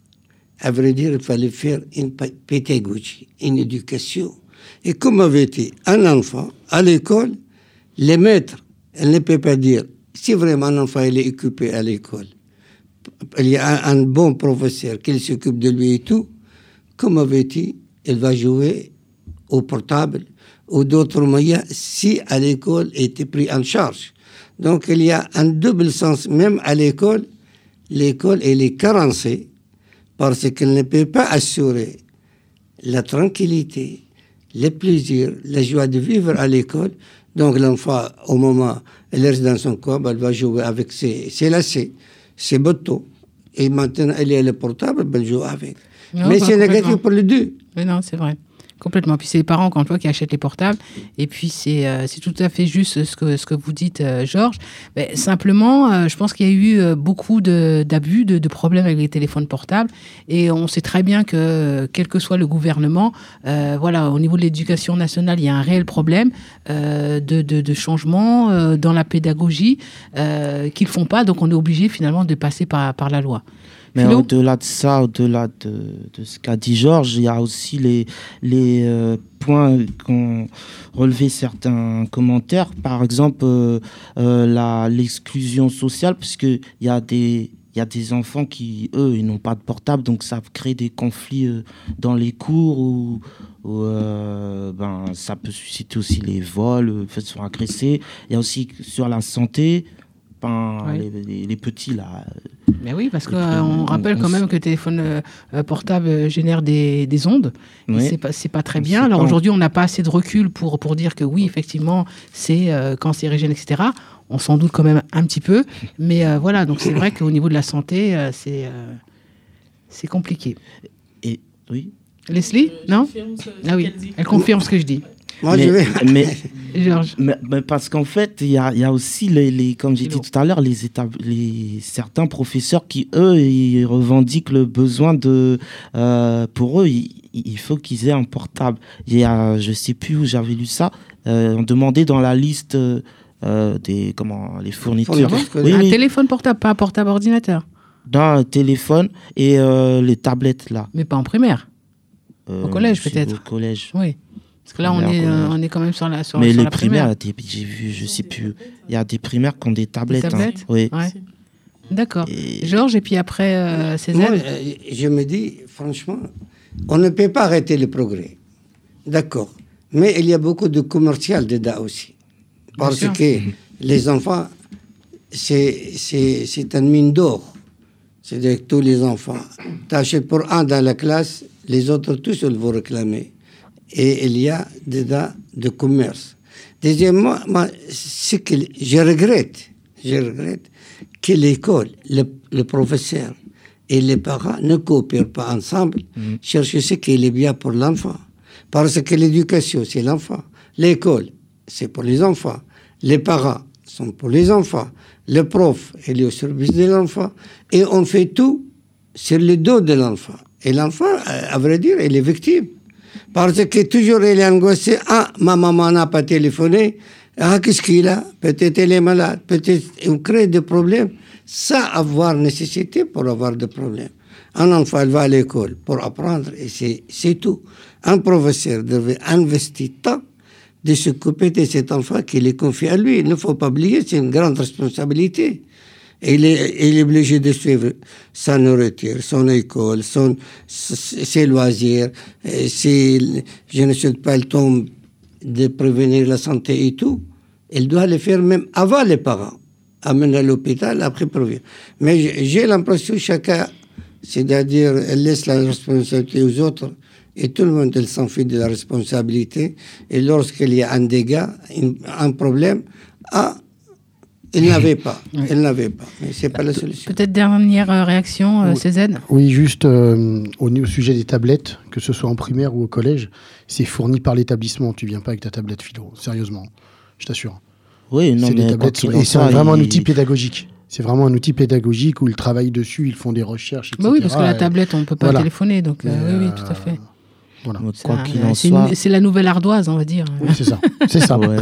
Speaker 8: à vrai dire, il fallait faire une pédagogie, une éducation. Et comme avait été un enfant à l'école, les maîtres, elle ne peut pas dire, si vraiment un enfant il est occupé à l'école, il y a un, un bon professeur qui s'occupe de lui et tout, comme avait été, il va jouer au portable ou d'autres moyens si à l'école était pris en charge. Donc il y a un double sens, même à l'école, l'école elle est carencée parce qu'elle ne peut pas assurer la tranquillité, les plaisirs, la joie de vivre à l'école. Donc l'enfant, au moment où elle reste dans son corps, elle va jouer avec ses, ses lacets, ses boutons. Et maintenant, elle est le portable, elle joue avec. Non, mais c'est négatif pour les deux.
Speaker 1: Mais non, c'est vrai. Complètement. Puis c'est les parents, quand on voit, qui achètent les portables. Et puis c'est euh, c'est tout à fait juste ce que, ce que vous dites, euh, Georges. Mais simplement, euh, je pense qu'il y a eu euh, beaucoup de, d'abus, de, de problèmes avec les téléphones portables. Et on sait très bien que, quel que soit le gouvernement, euh, voilà, au niveau de l'éducation nationale, il y a un réel problème euh, de, de, de changement euh, dans la pédagogie euh, qu'ils ne font pas. Donc on est obligé finalement de passer par, par la loi.
Speaker 7: Mais Philo? Au-delà de ça, au-delà de, de ce qu'a dit Georges, il y a aussi les, les euh, points qu'ont relevé certains commentaires. Par exemple, euh, euh, la, l'exclusion sociale, puisqu'il y a des... Il y a des enfants qui, eux, ils n'ont pas de portable, donc ça crée des conflits euh, dans les cours où, où euh, ben, ça peut susciter aussi les vols, le fait de se faire agresser. Il y a aussi sur la santé, ben, oui. les, les, les petits, là...
Speaker 1: Mais oui, parce qu'on euh, rappelle on, quand même que le téléphone euh, portable génère des, des ondes. Oui. C'est pas, c'est pas très bien. Alors pas... aujourd'hui, on n'a pas assez de recul pour, pour dire que oui, effectivement, c'est euh, cancérigène, et cetera. On s'en doute quand même un petit peu. Mais euh, voilà, donc c'est vrai qu'au niveau de la santé, euh, c'est, euh, c'est compliqué.
Speaker 7: Et oui.
Speaker 1: Leslie, euh, non Ah oui, elle confirme ce que je dis.
Speaker 8: Moi,
Speaker 7: mais,
Speaker 8: je vais.
Speaker 7: Mais,
Speaker 1: Georges.
Speaker 7: Mais, mais parce qu'en fait, il y a, y a aussi, les, les, comme j'ai dit tout à l'heure, les, étab- les certains professeurs qui, eux, ils revendiquent le besoin de... Euh, pour eux, il, il faut qu'ils aient un portable. Il y a, je ne sais plus où j'avais lu ça, euh, on demandait dans la liste euh, des comment, les fournitures.
Speaker 1: Oui, un oui. téléphone portable, pas un portable ordinateur.
Speaker 7: Dans un téléphone et euh, les tablettes, là.
Speaker 1: Mais pas en primaire. Euh, au collège, peut-être.
Speaker 7: Au collège.
Speaker 1: Oui. Parce que là, on est, euh, on est quand même sur la, sur,
Speaker 7: mais
Speaker 1: sur
Speaker 7: les
Speaker 1: la
Speaker 7: primaires,
Speaker 1: primaire.
Speaker 7: J'ai vu, je sais plus. Il y a des primaires qui ont des tablettes.
Speaker 1: Des tablettes
Speaker 7: hein. Oui.
Speaker 1: Ouais. D'accord. Et... Georges, et puis après, euh, Césaire.
Speaker 8: Moi, je me dis, franchement, on ne peut pas arrêter le progrès. D'accord. Mais il y a beaucoup de commercial dedans aussi. Parce que les enfants, c'est, c'est, c'est une mine d'or. C'est-à-dire que tous les enfants, tu achètes pour un dans la classe, les autres tous, ils vont réclamer. Et il y a dedans de commerce. Deuxièmement, moi, ce que je regrette, je regrette que l'école, le, le professeur et les parents ne coopèrent pas ensemble, mmh. chercher ce qui est bien pour l'enfant. Parce que l'éducation, c'est l'enfant. L'école, c'est pour les enfants. Les parents sont pour les enfants. Le prof, il est au service de l'enfant. Et on fait tout sur le dos de l'enfant. Et l'enfant, à vrai dire, il est victime. Parce que toujours il est angoissé. Ah, ma maman n'a pas téléphoné. Ah, qu'est-ce qu'il a? Peut-être elle est malade. Peut-être on crée des problèmes sans avoir nécessité pour avoir des problèmes. Un enfant, il va à l'école pour apprendre et c'est, c'est tout. Un professeur devait investir tant de s'occuper de cet enfant qu'il est confié à lui. Il ne faut pas oublier, c'est une grande responsabilité. Et il est, il est obligé de suivre sa nourriture, son école, son, ses loisirs. Si je ne sais pas le temps de prévenir la santé et tout, il doit le faire même avant les parents. Amener à l'hôpital, après prévenir. Mais j'ai l'impression que chacun, c'est-à-dire, elle laisse la responsabilité aux autres. Et tout le monde, elle s'en fait de la responsabilité. Et lorsqu'il y a un dégât, un problème, ah, il n'avait pas. Oui. Il n'avait pas. Mais ce n'est pas la solution.
Speaker 1: Peut-être dernière réaction, euh,
Speaker 5: oui.
Speaker 1: C Z?
Speaker 5: Oui, juste euh, au, au sujet des tablettes, que ce soit en primaire ou au collège, c'est fourni par l'établissement. Tu ne viens pas avec ta tablette philo, sérieusement. Je t'assure.
Speaker 7: Oui, non,
Speaker 5: c'est
Speaker 7: mais
Speaker 5: tablettes, et c'est
Speaker 7: ça,
Speaker 5: vraiment
Speaker 7: il...
Speaker 5: un outil pédagogique. C'est vraiment un outil pédagogique où ils travaillent dessus, ils font des recherches, et cetera.
Speaker 1: Bah oui, parce que la tablette, on ne peut pas voilà. téléphoner. Donc, euh, euh, oui, oui, tout à fait.
Speaker 5: Voilà.
Speaker 7: Quoi
Speaker 1: un,
Speaker 7: qu'il en
Speaker 1: c'est,
Speaker 7: soit...
Speaker 1: une, c'est la nouvelle ardoise, on va dire.
Speaker 5: Oui, c'est ça. C'est ça.
Speaker 7: Ouais.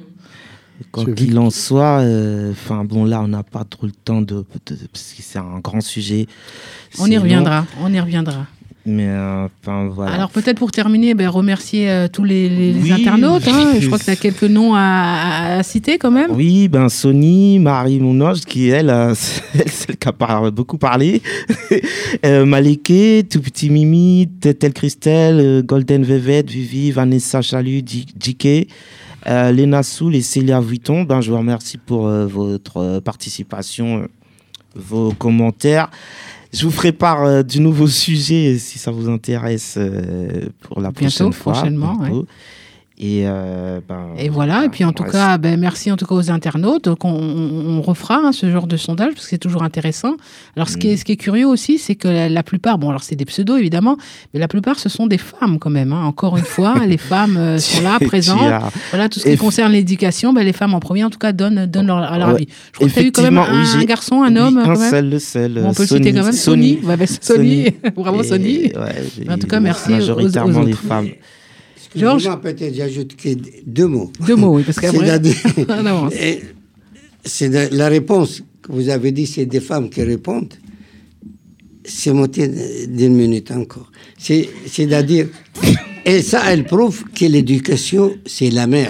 Speaker 7: Quoi qu'il en soit, enfin euh, bon, là, on n'a pas trop le temps de, de, de parce que c'est un grand sujet.
Speaker 1: On y reviendra. Long. On y reviendra.
Speaker 7: Mais enfin euh, voilà.
Speaker 1: Alors peut-être pour terminer, ben, remercier euh, tous les, les, les oui, internautes. Hein. Je crois que tu as quelques noms à, à, à citer quand même.
Speaker 7: Oui, ben Sony, Marie Mounoge, qui elle, euh, c'est celle qui a par, beaucoup parlé. euh, Maléké, Tout Petit Mimi, Tel Christelle, euh, Golden Vevette, Vivi, Vanessa Chalut, J K. Euh, Léna Soul et Célia Vuitton, ben, je vous remercie pour euh, votre euh, participation, euh, vos commentaires. Je vous ferai part euh, du nouveau sujet si ça vous intéresse euh, pour la
Speaker 1: bientôt,
Speaker 7: prochaine fois.
Speaker 1: Prochainement, ouais.
Speaker 7: Et, euh, ben,
Speaker 1: et voilà, et puis en tout reste... cas, ben, merci en tout cas aux internautes, qu'on on refera hein, ce genre de sondage, parce que c'est toujours intéressant. Alors ce, mmh. qui est, ce qui est curieux aussi, c'est que la, la plupart, bon alors c'est des pseudos évidemment, mais la plupart ce sont des femmes quand même. Hein. Encore une fois, les femmes euh, sont là, présentes. As... Voilà, tout ce qui Eff... concerne l'éducation, ben, les femmes en premier en tout cas donnent, donnent leur, leur avis. Je crois que tu as eu quand même un,
Speaker 7: oui,
Speaker 1: un garçon, un homme.
Speaker 7: Oui,
Speaker 1: quand
Speaker 7: un
Speaker 1: même.
Speaker 7: seul, le seul.
Speaker 1: Bon, on peut
Speaker 7: Sony,
Speaker 1: le citer quand même,
Speaker 7: Sony.
Speaker 1: Sony. Ouais, ben, Sony. Sony. Bravo
Speaker 7: et,
Speaker 1: Sony.
Speaker 7: Ouais,
Speaker 1: en tout cas, merci
Speaker 7: majoritairement
Speaker 1: aux, aux
Speaker 7: les
Speaker 1: autres.
Speaker 7: femmes.
Speaker 8: Georges, peut-être j'ajoute que deux mots.
Speaker 1: Deux mots, oui, parce qu'après,
Speaker 8: on avance. C'est de, la réponse que vous avez dit, c'est des femmes qui répondent. C'est moitié d'une minute encore. C'est, c'est-à-dire, et ça, elle prouve que l'éducation, c'est la mère.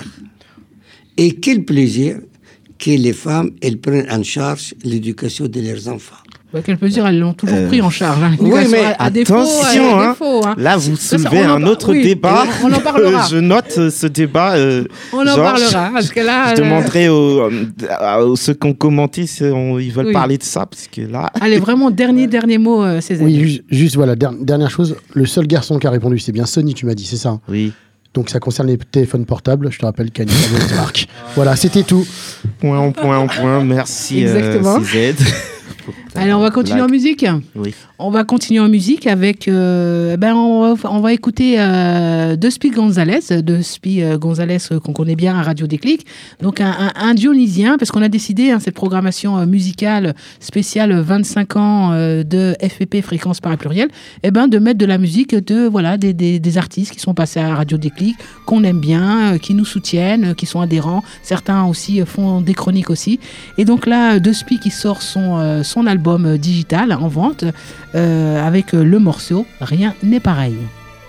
Speaker 8: Et quel plaisir que les femmes, elles prennent en charge l'éducation de leurs enfants.
Speaker 1: Bah, quel plaisir, elles l'ont toujours euh... pris en charge. Hein.
Speaker 8: Oui, mais
Speaker 1: à, à
Speaker 7: attention,
Speaker 1: défaut, à
Speaker 7: hein.
Speaker 1: défaut, hein.
Speaker 7: Là, vous
Speaker 1: ça,
Speaker 7: soulevez
Speaker 1: ça,
Speaker 7: un
Speaker 1: en...
Speaker 7: autre
Speaker 1: oui,
Speaker 7: débat.
Speaker 1: On en parlera.
Speaker 7: Je note ce débat. Euh,
Speaker 1: on en
Speaker 7: Georges,
Speaker 1: parlera. Parce que là,
Speaker 7: je demanderai aux, aux ceux qui ont commenté si on, ils veulent oui. parler de ça. Parce que là...
Speaker 1: Allez, vraiment, dernier, dernier mot, euh, Césaire.
Speaker 5: Oui, juste, juste voilà, der- dernière chose. Le seul garçon qui a répondu, c'est bien Sony, tu m'as dit, c'est ça?
Speaker 7: Oui.
Speaker 5: Donc ça concerne les téléphones portables. Je te rappelle qu'il y a une fameuse marque. Voilà, c'était tout.
Speaker 7: Point, point, point. Merci.
Speaker 1: Exactement.
Speaker 7: Euh, C Z.
Speaker 1: Allez, on va continuer
Speaker 7: Blague.
Speaker 1: en musique.
Speaker 7: Oui.
Speaker 1: On va continuer en musique avec. Euh, ben, on va, on va écouter euh, Despi Gonzalez, Despi euh, Gonzalez euh, qu'on connaît bien à Radio Déclic. Donc un, un, un Dionysien, parce qu'on a décidé hein, cette programmation euh, musicale spéciale vingt-cinq ans euh, de F P P Fréquence Paris Pluriel, eh ben de mettre de la musique de voilà des, des, des artistes qui sont passés à Radio Déclic, qu'on aime bien, euh, qui nous soutiennent, euh, qui sont adhérents. Certains aussi euh, font des chroniques aussi. Et donc là, Despi qui sort son euh, son album euh, digital en vente. Euh, avec euh, le morceau Rien n'est pareil.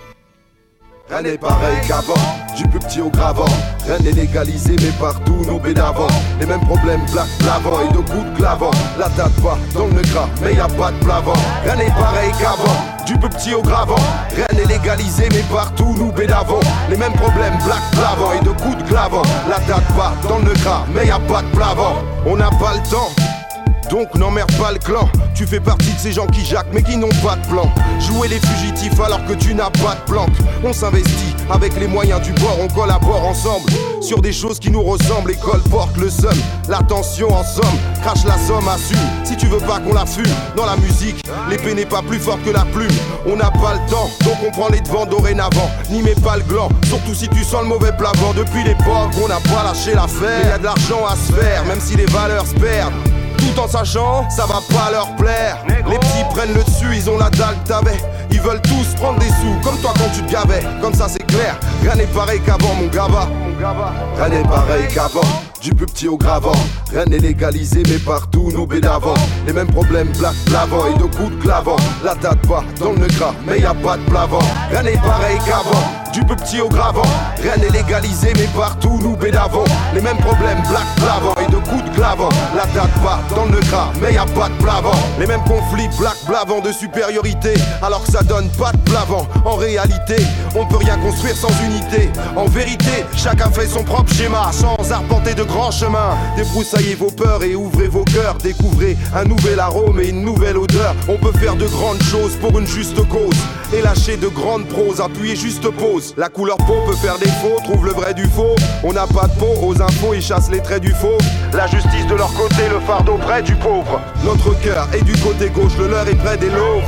Speaker 16: Rien n'est pareil qu'avant, du plus petit au gravant. Rien n'est légalisé mais partout nos bédavants. Les mêmes problèmes black blavant et de coups de clavant. La date va dans le gras mais y a pas de plavant. Rien n'est pareil qu'avant, du plus petit au gravant. Rien n'est légalisé mais partout nous bédavons. Les mêmes problèmes black blavant et de coups de clavant. La date va dans le gras mais y a pas de plavant. On n'a pas le temps Donc n'emmerde pas le clan. Tu fais partie de ces gens qui jacquent mais qui n'ont pas de plan. Jouer les fugitifs alors que tu n'as pas de planque. On s'investit avec les moyens du bord. On collabore ensemble sur des choses qui nous ressemblent. L'école porte le seum, l'attention en somme. Crache la somme, assume. Si tu veux pas qu'on la fume. Dans la musique, l'épée n'est pas plus forte que la plume. On n'a pas le temps, donc on prend les devants dorénavant. N'y mets pas le gland, surtout si tu sens le mauvais plavant. Depuis l'époque, on n'a pas lâché l'affaire. Mais y a de l'argent à se faire, même si les valeurs se perdent. Tout en sachant, ça va pas leur plaire. Les petits prennent le dessus, ils ont la dalle que t'avais. Ils veulent tous prendre des sous, comme toi quand tu te gavais. Comme ça c'est clair, rien n'est pareil qu'avant mon gaba. Rien n'est pareil qu'avant, du plus petit au gravant. Rien n'est légalisé mais partout nos bédavants. Les mêmes problèmes black blavant et de coups de clavant. La date pas dans le gras mais y a pas de plavant. Rien n'est pareil qu'avant, du plus petit au gravant. Rien n'est légalisé mais partout nous bédavons. Les mêmes problèmes black blavant et de coups de clavant. La date pas dans le gras mais y a pas de plavant. Les mêmes conflits black blavant de supériorité alors que ça donne pas de plavant. En réalité on peut rien construire sans unité. En vérité chacun fait son propre schéma sans arpenter de grands chemins. Débroussaillez vos peurs et ouvrez vos cœurs. Découvrez un nouvel arôme et une nouvelle odeur. On peut faire de grandes choses pour une juste cause et lâcher de grandes proses, appuyer juste pause. La couleur peau peut faire défaut, trouve le vrai du faux. On n'a pas de peau aux infos, ils chassent les traits du faux. La justice de leur côté, le fardeau près du pauvre. Notre cœur est du côté gauche, le leur est près des lots.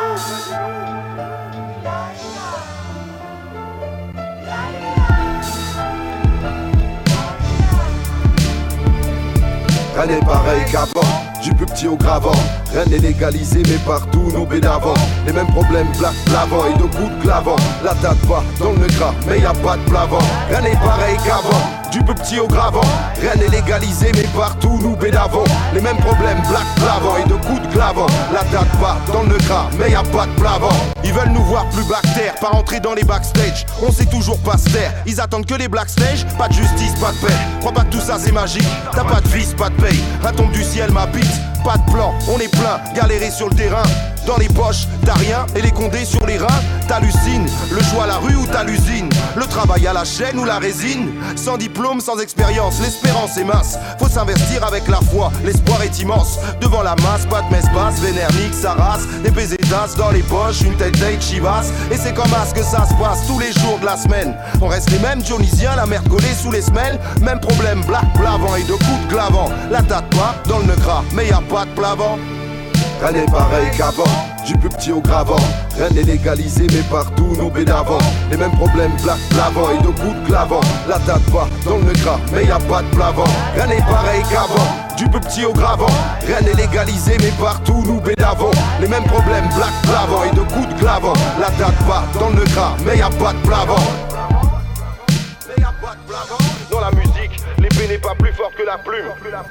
Speaker 16: Rien n'est pareil qu'avant, du plus petit au gravant. Rien n'est légalisé mais partout nos bédavants. Les mêmes problèmes black blavant et de coups de clavant. La date pas dans le gras mais y a pas de plavant. Rien n'est pareil qu'avant, du plus petit au gravant. Rien n'est légalisé mais partout nous bédavons. Les mêmes problèmes black blavant et de coups de clavant. La date pas dans le gras mais y a pas de plavant. Ils veulent nous voir plus bactères, pas rentrer dans les backstage. On sait toujours pas se taire, ils attendent que les backstage. Pas de justice, pas de paix, crois pas que tout ça c'est magique. T'as pas de vice, pas de paye, un tombe du ciel m'habite. Pas de plan, on est plein, galéré sur le terrain. Dans les poches, t'as rien, et les condés sur les reins. T'hallucines, le choix à la rue ou t'as l'usine. Le travail à la chaîne ou la résine. Sans diplôme, sans expérience, l'espérance est mince. Faut s'investir avec la foi, l'espoir est immense. Devant la masse, pas de messe basse, vénère nique sa race. Des pesetas dans les poches, une tête tête chivas. Et c'est comme as que ça se passe tous les jours de la semaine. On reste les mêmes dionysiens, la merde collée sous les semelles. Même problème, black blavant et de coups de clavant. La date pas dans le gras, mais y a pas de plavant. Rien n'est pareil qu'avant, du plus petit au gravant. Rien n'est légalisé mais partout nos bédavants. Les mêmes problèmes black blavant et de coups de clavant. La date pas dans le gras mais y a pas de plavant. Rien n'est pareil qu'avant, du plus petit au gravant. Rien n'est légalisé mais partout nous bédavons. Les mêmes problèmes black blavant et de coups de clavant. La date pas dans le gras mais y a pas de plavant. Mais y a pas de plavant. Dans la musique, l'épée n'est pas plus forte que la plume.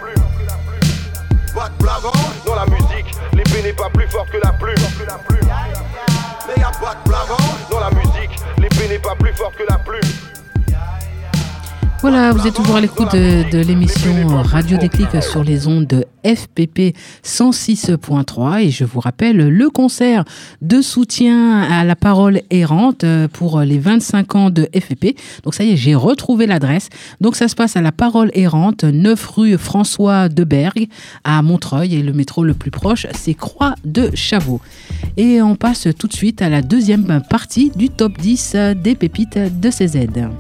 Speaker 16: Pas de plavant. Dans la musique, l'épée n'est pas plus forte que la plume. Mais y a pas de plavant. Dans la musique, l'épée n'est pas plus forte que la plume.
Speaker 1: Voilà, vous êtes toujours à l'écoute de, de l'émission Radio Déclic sur les ondes de F P P cent six point trois et je vous rappelle le concert de soutien à la parole errante pour les vingt-cinq ans de F P P. Donc ça y est, j'ai retrouvé l'adresse. Donc ça se passe à la parole errante, neuf rue François Debergue à Montreuil et le métro le plus proche, c'est Croix de Chavaux. Et on passe tout de suite à la deuxième partie du top dix des pépites de C Z.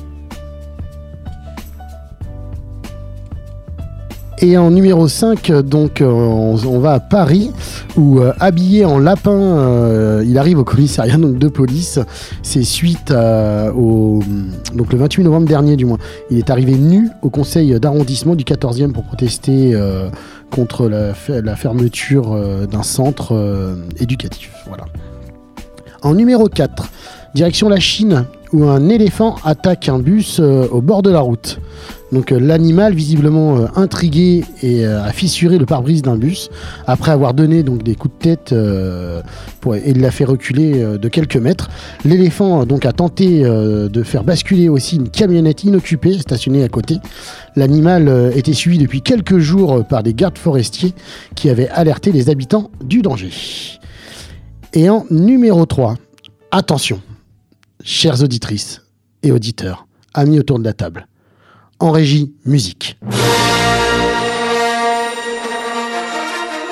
Speaker 5: Et en numéro cinq, donc, on, on va à Paris, où euh, habillé en lapin, euh, il arrive au commissariat donc, de police. C'est suite euh, au donc, le vingt-huit novembre dernier, du moins. Il est arrivé nu au conseil d'arrondissement du quatorzième pour protester euh, contre la, la fermeture euh, d'un centre euh, éducatif. Voilà. En numéro quatre, direction la Chine, où un éléphant attaque un bus euh, au bord de la route. Donc euh, l'animal, visiblement euh, intrigué, et, euh, a fissuré le pare-brise d'un bus après avoir donné donc, des coups de tête euh, pour, et l'a fait reculer euh, de quelques mètres. L'éléphant donc, a tenté euh, de faire basculer aussi une camionnette inoccupée stationnée à côté. L'animal euh, était suivi depuis quelques jours euh, par des gardes forestiers qui avaient alerté les habitants du danger. Et en numéro trois, attention, chères auditrices et auditeurs, amis autour de la table, en régie, musique.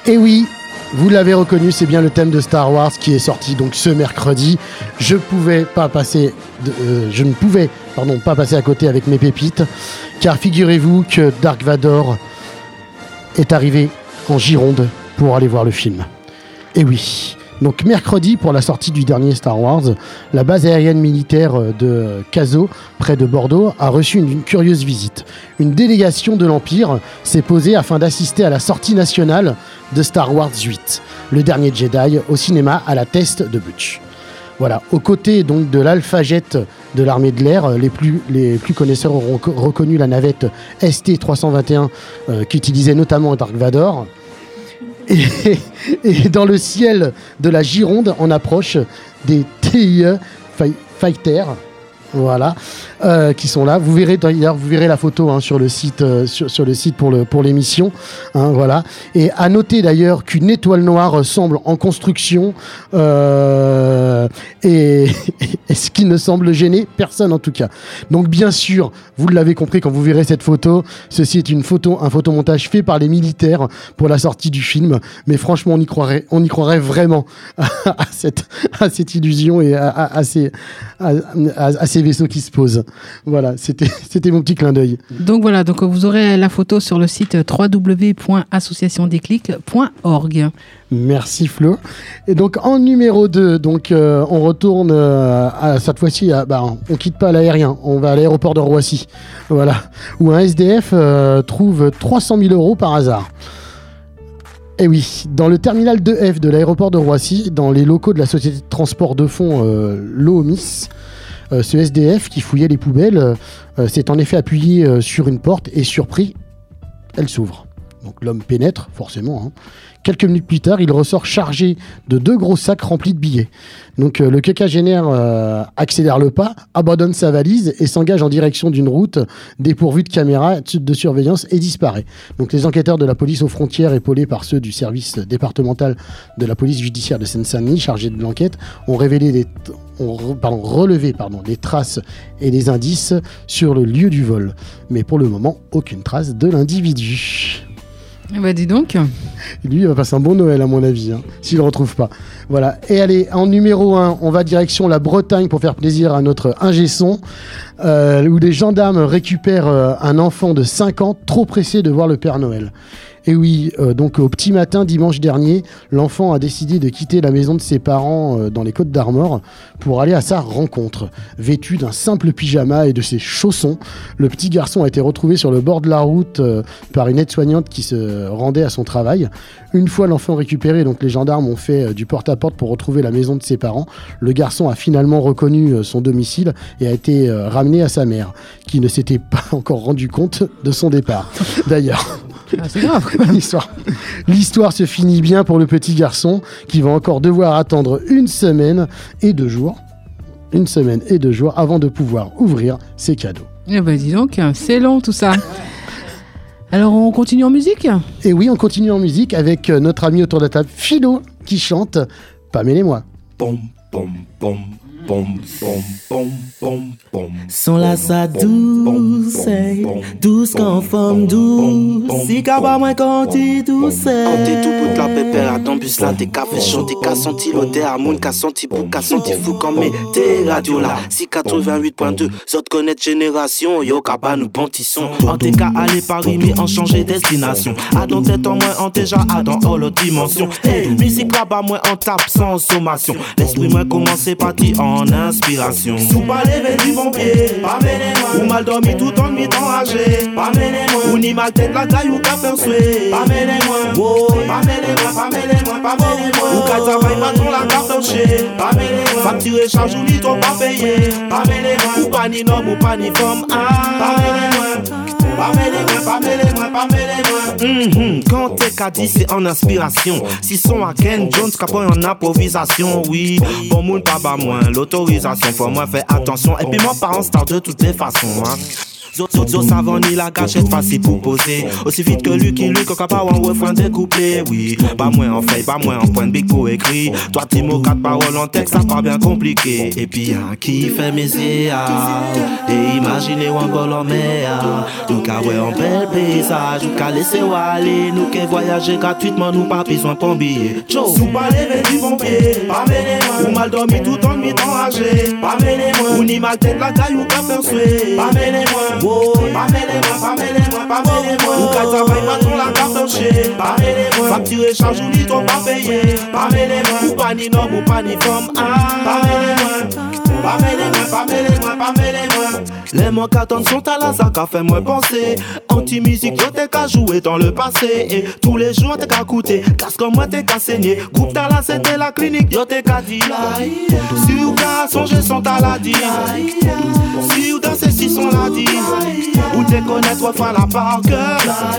Speaker 5: Et oui, vous l'avez reconnu, c'est bien le thème de Star Wars qui est sorti donc ce mercredi. Je pouvais pas passer, de, euh, je ne pouvais, pardon, pas passer à côté avec mes pépites, car figurez-vous que Dark Vador est arrivé en Gironde pour aller voir le film. Et oui. Donc mercredi, pour la sortie du dernier Star Wars, la base aérienne militaire de Cazaux, près de Bordeaux, a reçu une, une curieuse visite. Une délégation de l'Empire s'est posée afin d'assister à la sortie nationale de Star Wars huit, le dernier Jedi, au cinéma à la Teste de Butch. Voilà, aux côtés donc de l'Alpha Jet de l'armée de l'air, les plus, les plus connaisseurs auront co- reconnu la navette S T trois cent vingt et un euh, qui utilisait notamment Dark Vador. Et, et dans le ciel de la Gironde, on approche des T I E Fighter, voilà, euh, qui sont là. Vous verrez d'ailleurs, vous verrez la photo hein, sur le site, euh, sur, sur le site pour le pour l'émission, hein, voilà. Et à noter d'ailleurs qu'une étoile noire semble en construction, euh, et, et ce qui ne semble gêner personne en tout cas. Donc bien sûr, vous l'avez compris quand vous verrez cette photo, ceci est une photo, un photomontage fait par les militaires pour la sortie du film. Mais franchement, on y croirait, on y croirait vraiment à, à cette à cette illusion et à, à, à ces à, à, à ces vaisseaux qui se posent. Voilà, c'était, c'était mon petit clin d'œil.
Speaker 1: Donc voilà, donc vous aurez la photo sur le site w w w point association déclic point org.
Speaker 5: Merci Flo. Et donc en numéro deux, donc, euh, on retourne euh, à, cette fois-ci, à, bah, on quitte pas l'aérien, on va à l'aéroport de Roissy, voilà, où un S D F euh, trouve trois cent mille euros par hasard. Et oui, dans le terminal deux F de l'aéroport de Roissy, dans les locaux de la société de transport de fonds euh, Loomis, Euh, ce S D F qui fouillait les poubelles euh, s'est en effet appuyé euh, sur une porte et surpris, elle s'ouvre. Donc l'homme pénètre, forcément. Hein. Quelques minutes plus tard, il ressort chargé de deux gros sacs remplis de billets. Donc euh, le quinquagénaire euh, accélère le pas, abandonne sa valise et s'engage en direction d'une route dépourvue de caméras de surveillance et disparaît. Donc les enquêteurs de la police aux frontières, épaulés par ceux du service départemental de la police judiciaire de Seine-Saint-Denis, chargés de l'enquête, ont révélé des... ont pardon, relevé pardon, des traces et des indices sur le lieu du vol. Mais pour le moment, aucune trace de l'individu.
Speaker 1: Bah dis donc.
Speaker 5: Lui, il va passer un bon Noël à mon avis, hein, s'il ne le retrouve pas. Voilà. Et allez, en numéro un, on va direction la Bretagne pour faire plaisir à notre ingé son, euh, où des gendarmes récupèrent euh, un enfant de cinq ans trop pressé de voir le Père Noël. Et oui, euh, donc au petit matin dimanche dernier, l'enfant a décidé de quitter la maison de ses parents euh, dans les Côtes d'Armor pour aller à sa rencontre. Vêtu d'un simple pyjama et de ses chaussons, le petit garçon a été retrouvé sur le bord de la route euh, par une aide-soignante qui se rendait à son travail. Une fois l'enfant récupéré, donc les gendarmes ont fait euh, du porte-à-porte pour retrouver la maison de ses parents. Le garçon a finalement reconnu euh, son domicile et a été euh, ramené à sa mère, qui ne s'était pas encore rendu compte de son départ. D'ailleurs...
Speaker 1: Ah, c'est grave.
Speaker 5: L'histoire. L'histoire se finit bien pour le petit garçon qui va encore devoir attendre une semaine et deux jours, une semaine et deux jours avant de pouvoir ouvrir ses cadeaux.
Speaker 1: Eh ben dis donc, c'est long tout ça. Alors on continue en musique ?
Speaker 5: Et oui, on continue en musique avec notre ami autour de la table Philo qui chante Pamela et moi.
Speaker 17: Pom pom pom. Pom, pom, pom, pom, pom. Son la sa douce, douce comme forme douce. Si kaba moins quand t'es douce. Quand t'es tout bout de la pépère, attends, bus là, t'es café chaud, t'es qu'à senti l'odeur, moun qu'à senti pour qu'à senti fou comme t'es radio là. Si quatre-vingt-huit point deux, autres connaître génération, yo kaba nous pontisson. En t'es qu'à aller Paris, mais en changer destination. À dans tête en moins, en déjà à dans all autre dimension. Hey, musique là-bas, moins en tape sans sommation. L'esprit moins commencer parti en en inspiration. Sous pas levé du bon pied, pas mêlez-moi. Ou mal dormi tout en nuit enragé, pas mêlez-moi. Ou ni mal tête la taille ou qu'à faire souhait, pas mêlez-moi. Oh, pas mêlez-moi, pas mêlez-moi, pas mêlez-moi. Ou qu'à travail patron la carte torchée, pas mêlez-moi. Pas petit recharge ou lit trop pas payé, pas mêlez-moi. Ou pas ni norme ou pas ni forme, ah, pas mêlez-moi. Pas mêlez-moi, pas mêlez-moi, pas mêlez-moi. Mm-hmm. Quand t'es qu'à dit c'est en inspiration. Si son à Ken Jones capot en improvisation, oui. Bon monde pas bas moins, l'autorisation. Faut moi faire attention. Et puis moi parents star de toutes les façons, hein. Zo savant ni la cachette facile pour poser. Aussi vite que lui qui lui qu'on pas un refrain découplé. Oui, pas moins en fait, pas moins en point de big pour écrit. Toi t'es mots quatre paroles en texte, ça pas bien compliqué. Et puis y'a qui fait mes éas. Et imaginez un bol en mer. Nous qu'à ouais un bel paysage. Nous qu'à laisser aller. Nous qu'à voyager gratuitement. Nous pas besoin de billet. Joe, sous pas lever du bon pied. Pas mêler moi. Ou mal dormi tout en nuit enragé. Pas mêler moi. Ou ni mal tête la caille ou qu'à faire souhait. Pas mêler moi. Wow. Pas mêler moi. Pas mêler moi. Pas mêler moi. Ou qu'à travailler pas ton la carte marché. Pas mêler moi. Facture échange ou ni trop pas payé. Pas mêler moi. Ou pas ni homme ou pas ni femme. Ah. Pas mêler moi. Pas mêler moi. Pas mêler moi. Pas mêler moi. Les mots qu'attendent sont à la sac à fait moi penser. Anti-musique, yo t'es qu'à jouer dans le passé. Et tous les jours t'es qu'à coûter. Casque moi t'es qu'à saigner. Groupe t'as là c'était la clinique. Yo t'es qu'à dire. Si ou qu'à songer sont à la dire. Si ou danser si sont la dire. Ou t'es connaître trois fois la par cœur.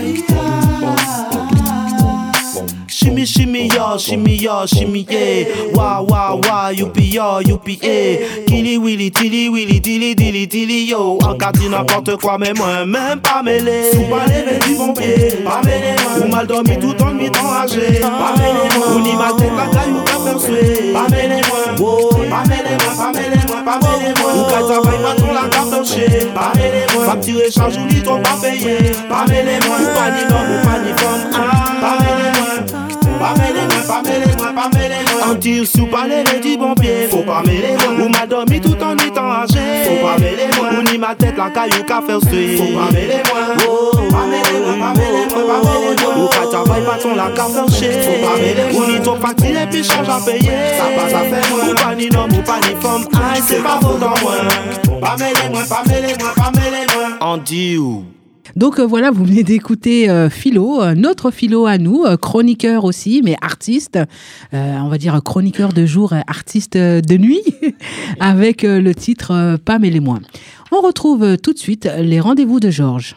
Speaker 17: Shimmy, shimmy, yo, shimmy, yo, shimmy, yeah. Wa, wa, wa, youpi, yo, youpi, eh. Kili, willy, tili, willy, dili, dili, dili, yo. En cas de n'importe quoi, mais moi, même pas mêlé. Sous pas lever du bon pied, pas mêlé, moi. Ou mal dormi tout en nuit enragé, pas mêlé, moi. Ou ni ma tête la caille ou qu'à faire souhait, pas mêlé, moi. Wow, pas mêlé, moi, pas mêlé, moi, pas mêlé, moi. Ou qu'à travailler pas ton la carte marché, pas mêlé, moi. Facture échange ou ni trop pas payé, pas mêlé, moi. Ou pas ni homme ou pas ni femme, ah, pas mêlé, moi. Pas mêler moi, pas mêler moi, pas mêler moi. En tire sous pas les du bon pied. Faut pas mêler moi. Ou m'a dormi tout en étant âgé. Faut pas mêler moi. Ou ni ma tête la caillou qu'a faire suer. Faut pas mêler moi. Oh, pas mêler moi, pas mêler moi, pas mêler moi. Ou qu'à travailler pas ton la qu'a faire chier. Faut pas mêler moi. Ou ni ton facture et puis change à payer. Ça passe à faire moi. Ou pas ni homme ou pas ni femme. Aïe, c'est pas faux dans moi. Pas mêler moi, pas mêler moi, pas mêler moi. En dit où?
Speaker 1: Donc euh, voilà, vous venez d'écouter euh, Philo, euh, notre Philo à nous, euh, chroniqueur aussi, mais artiste, euh, on va dire chroniqueur de jour, euh, artiste euh, de nuit, avec euh, le titre euh, Pas mêler moins. On retrouve euh, tout de suite les rendez-vous de Georges.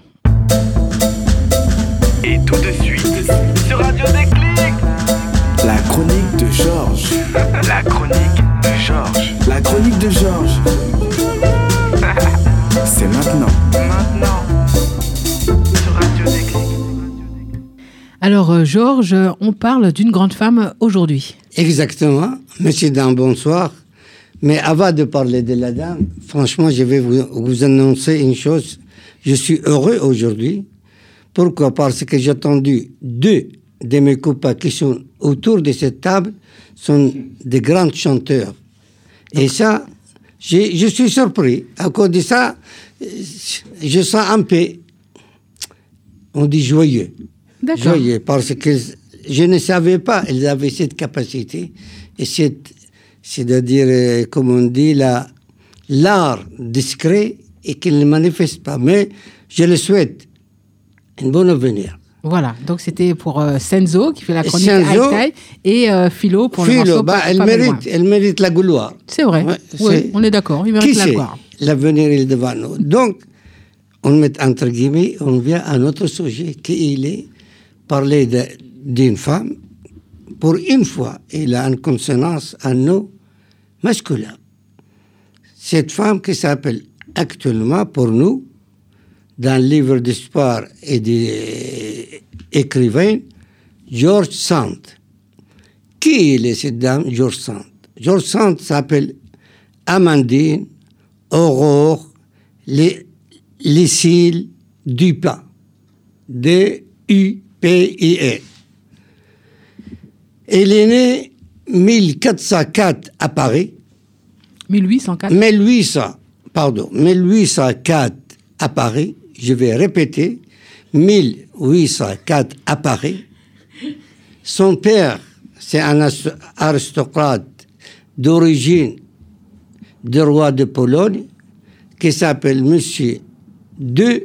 Speaker 18: Et tout de suite, sur Radio Déclic,
Speaker 15: la chronique de Georges.
Speaker 18: La chronique de Georges.
Speaker 15: La chronique de Georges. C'est maintenant.
Speaker 18: Maintenant.
Speaker 1: Alors, euh, Georges, on parle d'une grande femme aujourd'hui.
Speaker 8: Exactement. Monsieur Dame, bonsoir. Mais avant de parler de la dame, franchement, je vais vous, vous annoncer une chose. Je suis heureux aujourd'hui. Pourquoi? Parce que j'ai entendu deux de mes copains qui sont autour de cette table sont des grands chanteurs. Donc, et ça, je, je suis surpris. À cause de ça, je sens un peu, on dit joyeux.
Speaker 1: D'accord.
Speaker 8: Joyeux, parce que je ne savais pas qu'ils avaient cette capacité, et cette, c'est-à-dire, euh, comme on dit, la, l'art discret, et qu'ils ne manifestent pas. Mais je le souhaite un bon avenir.
Speaker 1: Voilà, donc c'était pour euh, Senzo qui fait la chronique
Speaker 8: Senzo,
Speaker 1: High et euh, Philo pour
Speaker 8: Philo,
Speaker 1: le morceau.
Speaker 8: Bah,
Speaker 1: pas,
Speaker 8: elle,
Speaker 1: pas
Speaker 8: mérite, elle mérite la gloire.
Speaker 1: C'est vrai, ouais, oui, c'est... on est d'accord, il mérite
Speaker 8: Qui
Speaker 1: la
Speaker 8: sait?
Speaker 1: gloire.
Speaker 8: L'avenir est devant nous. Donc, on met entre guillemets, on vient à notre sujet, qui il est parler de, d'une femme. Pour une fois, il a une consonance à nous masculin. Cette femme qui s'appelle actuellement pour nous, dans le livre d'histoire et d'écrivain, George Sand. Qui est cette dame, George Sand? George Sand s'appelle Amandine Aurore Lucille Dupin. D U P I N. Elle est née mille quatre cent quatre à Paris.
Speaker 1: mille huit cent quatre
Speaker 8: mille huit cents, pardon, mille huit cent quatre à Paris. Je vais répéter, mille huit cent quatre à Paris. Son père, c'est un aristocrate d'origine du roi de Pologne qui s'appelle Monsieur de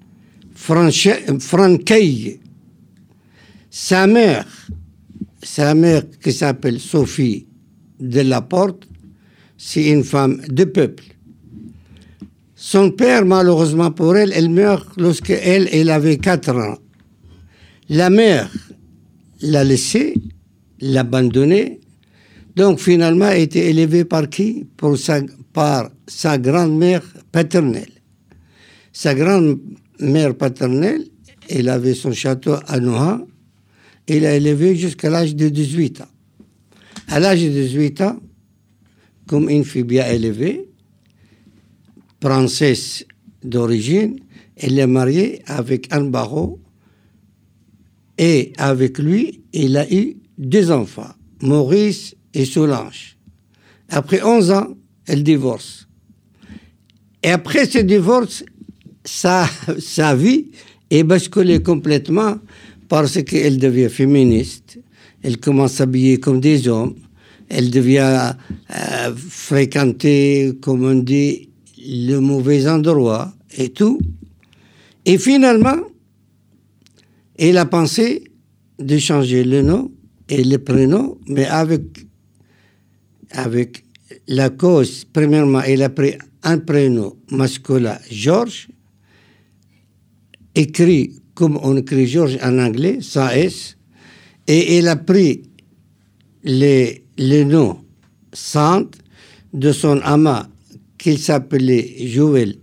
Speaker 8: Franqueil. Sa mère, sa mère qui s'appelle Sophie de la Porte, c'est une femme de peuple. Son père, malheureusement pour elle, elle meurt lorsque elle, elle avait quatre ans. La mère l'a laissée, l'a abandonnée, donc finalement a été élevée par qui? Pour sa, par sa grand-mère paternelle. sa grand-mère paternelle, elle avait son château à Nohant. Il a élevé jusqu'à l'âge de dix-huit ans. À l'âge de dix-huit ans, comme une fille bien élevée, princesse d'origine, elle est mariée avec un baron et avec lui, il a eu deux enfants, Maurice et Solange. Après onze ans, elle divorce. Et après ce divorce, sa, sa vie est basculée complètement parce qu'elle devient féministe. Elle commence à s'habiller comme des hommes. Elle devient euh, fréquenter, comme on dit, le mauvais endroit et tout. Et finalement, elle a pensé de changer le nom et le prénom, mais avec, avec la cause, premièrement, elle a pris un prénom masculin, Georges, écrit comme on écrit Georges en anglais, sans S, et elle a pris les, les noms Sand de son amant qui s'appelait Joël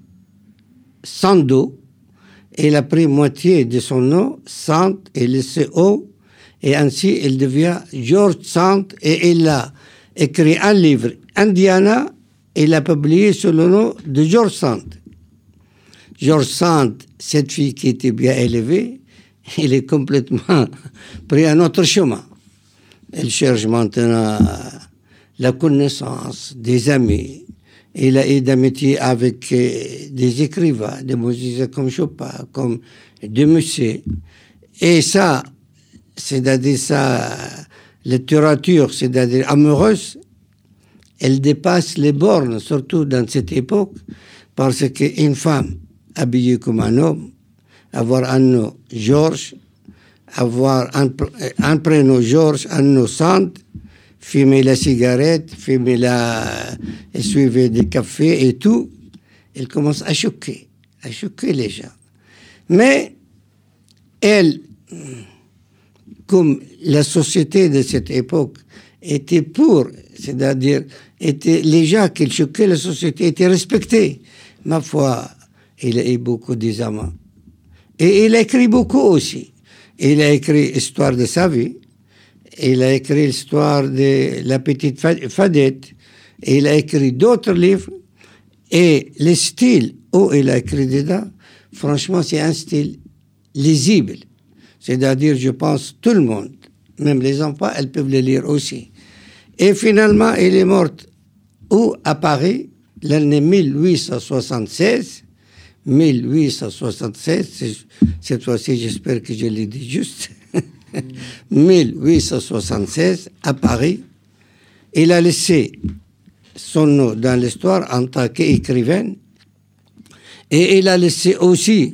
Speaker 8: Sando. Elle a pris moitié de son nom, Sand, et laissé O, et ainsi elle devient George Sand, et elle a écrit un livre, Indiana, et l'a publié sous le nom de George Sand. George Sand, cette fille qui était bien élevée, elle est complètement pris un autre chemin. Elle cherche maintenant la connaissance, des amis. Elle a eu d'amitié avec des écrivains, des musiciens comme Chopin, comme Debussy. Et ça, c'est-à-dire ça, la littérature, c'est-à-dire amoureuse, elle dépasse les bornes, surtout dans cette époque, parce qu'une femme habillée comme un homme, avoir un nom Georges, avoir un, un prénom Georges, un nom Sand, fumer la cigarette, fumer la... suivre des cafés et tout, elle commence à choquer, à choquer les gens. Mais elle, comme la société de cette époque était pour, c'est-à-dire était, les gens qui choquaient la société étaient respectés. Ma foi, il a eu beaucoup d'amants. Et il a écrit beaucoup aussi. Il a écrit l'histoire de sa vie. Il a écrit l'histoire de la petite Fadette. Il a écrit d'autres livres. Et le style où il a écrit dedans, franchement, c'est un style lisible. C'est-à-dire, je pense, tout le monde, même les enfants, elles peuvent le lire aussi. Et finalement, il est mort où? À Paris, l'année mille huit cent soixante-seize. mille huit cent soixante-seize, cette fois-ci, j'espère que je l'ai dit juste. mille huit cent soixante-seize, à Paris. Il a laissé son nom dans l'histoire en tant qu'écrivaine. Et il a laissé aussi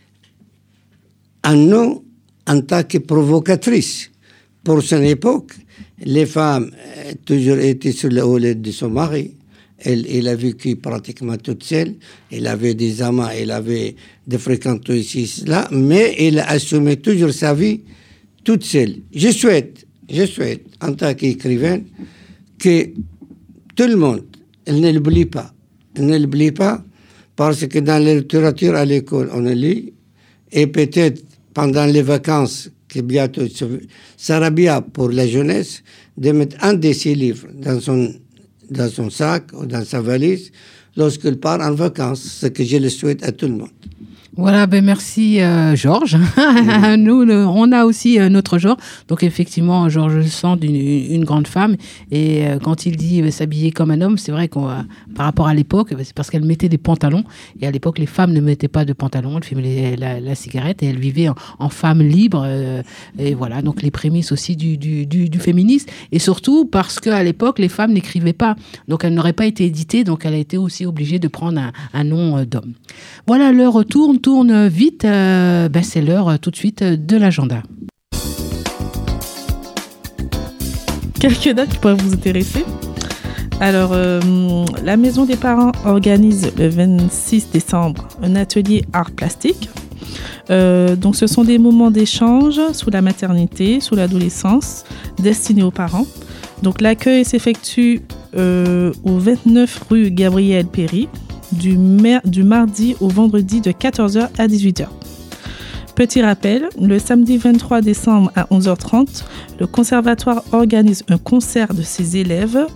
Speaker 8: un nom en tant que provocatrice. Pour son époque, les femmes euh, toujours étaient sur le houlette de son mari. Elle, elle a vécu pratiquement toute seule. Elle avait des amants, elle avait des fréquentations ici, là, mais elle a assumé toujours sa vie toute seule. Je souhaite, je souhaite, en tant qu'écrivaine, que tout le monde, elle ne l'oublie pas. Elle ne l'oublie pas parce que dans la littérature à l'école, on lit, et peut-être pendant les vacances, qui bientôt sera bien pour la jeunesse, de mettre un de ses livres dans son, dans son sac ou dans sa valise lorsqu'il part en vacances, ce que je le souhaite à tout le monde.
Speaker 1: Voilà, ben merci euh, Georges. Nous, le, on a aussi euh, notre Georges. Donc effectivement, Georges Sand, une, une grande femme. Et euh, quand il dit euh, s'habiller comme un homme, c'est vrai qu'on, euh, par rapport à l'époque, c'est parce qu'elle mettait des pantalons. Et à l'époque, les femmes ne mettaient pas de pantalons. Elles fumaient la, la cigarette et elles vivaient en, en femme libre. Euh, et voilà, donc les prémices aussi du, du, du, du féminisme. Et surtout parce qu'à l'époque, les femmes n'écrivaient pas. Donc elles n'auraient pas été éditées. Donc elle a été aussi obligée de prendre un, un nom euh, d'homme. Voilà, l'heure tourne. tourne vite, euh, ben c'est l'heure euh, tout de suite euh, de l'agenda.
Speaker 6: Quelques dates qui pourraient vous intéresser. Alors, euh, la Maison des Parents organise le vingt-six décembre un atelier art plastique. Euh, donc, ce sont des moments d'échange sous la maternité, sous l'adolescence, destinés aux parents. Donc, l'accueil s'effectue euh, au vingt-neuf rue Gabriel Péry, du, mer- du mardi au vendredi de quatorze heures à dix-huit heures. Petit rappel, le samedi vingt-trois décembre à onze heures trente, le conservatoire organise un concert de ses élèves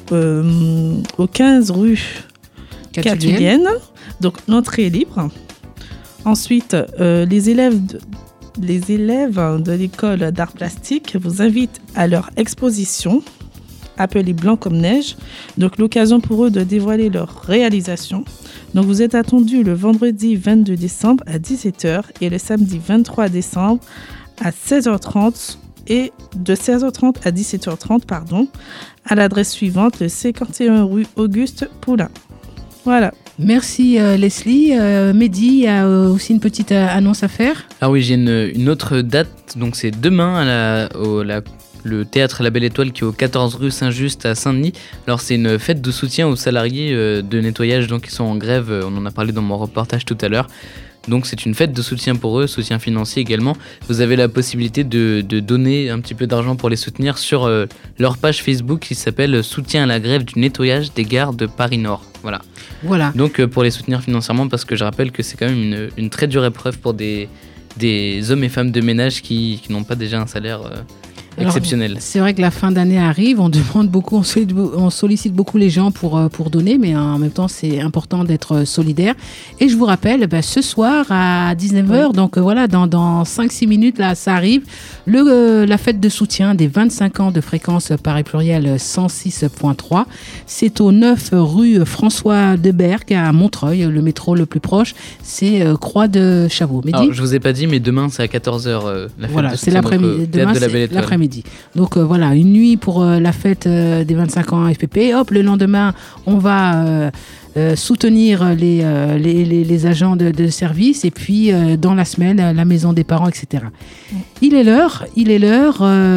Speaker 6: euh, au quinze rue Catulienne. Donc l'entrée est libre. Ensuite, euh, les élèves de, les élèves de l'école d'art plastique vous invitent à leur exposition appelée Blanc comme neige. Donc l'occasion pour eux de dévoiler leur réalisation. Donc vous êtes attendus le vendredi vingt-deux décembre à dix-sept heures et le samedi vingt-trois décembre à seize heures trente et de seize heures trente à dix-sept heures trente pardon, à l'adresse suivante, le cinquante et un rue Auguste Poulain. Voilà.
Speaker 1: Merci euh, Leslie. Euh, Mehdi, il y a euh, aussi une petite euh, annonce à faire.
Speaker 9: Ah oui, j'ai une, une autre date, donc c'est demain à la, au, la, le théâtre La Belle Étoile qui est au quatorze rue Saint-Just à Saint-Denis. Alors c'est une fête de soutien aux salariés euh, de nettoyage donc, qui sont en grève, on en a parlé dans mon reportage tout à l'heure. Donc c'est une fête de soutien pour eux, soutien financier également. Vous avez la possibilité de, de donner un petit peu d'argent pour les soutenir sur euh, leur page Facebook qui s'appelle Soutien à la grève du nettoyage des gares de Paris-Nord. Voilà.
Speaker 1: Voilà.
Speaker 9: Donc euh, pour les soutenir financièrement, parce que je rappelle que c'est quand même une, une très dure épreuve pour des, des hommes et femmes de ménage qui, qui n'ont pas déjà un salaire euh,
Speaker 1: Alors,
Speaker 9: exceptionnel.
Speaker 1: C'est vrai que la fin d'année arrive, on demande beaucoup, on sollicite, on sollicite beaucoup les gens pour, pour donner, mais en même temps c'est important d'être solidaire. Et je vous rappelle, ben, ce soir à dix-neuf heures, oui. donc euh, voilà, dans, dans cinq six minutes, là, ça arrive, le, euh, la fête de soutien des vingt-cinq ans de fréquence Paris Pluriel cent six point trois. C'est au neuf rue François Debergue à Montreuil, le métro le plus proche, c'est euh, Croix de Chavaux. Mehdi ?
Speaker 9: Alors, je vous ai pas dit, mais demain c'est à quatorze heures euh, la fête
Speaker 1: voilà,
Speaker 9: de
Speaker 1: c'est
Speaker 9: soutien.
Speaker 1: l'après-midi.
Speaker 9: Donc,
Speaker 1: demain,
Speaker 9: de la Belle
Speaker 1: c'est
Speaker 9: Étoile.
Speaker 1: l'après-midi. Donc euh, voilà, une nuit pour euh, la fête euh, des vingt-cinq ans F P P. Hop, le lendemain, on va euh, euh, soutenir les, euh, les, les, les agents de, de service et puis euh, dans la semaine, la maison des parents, et cetera. Il est l'heure, il est l'heure.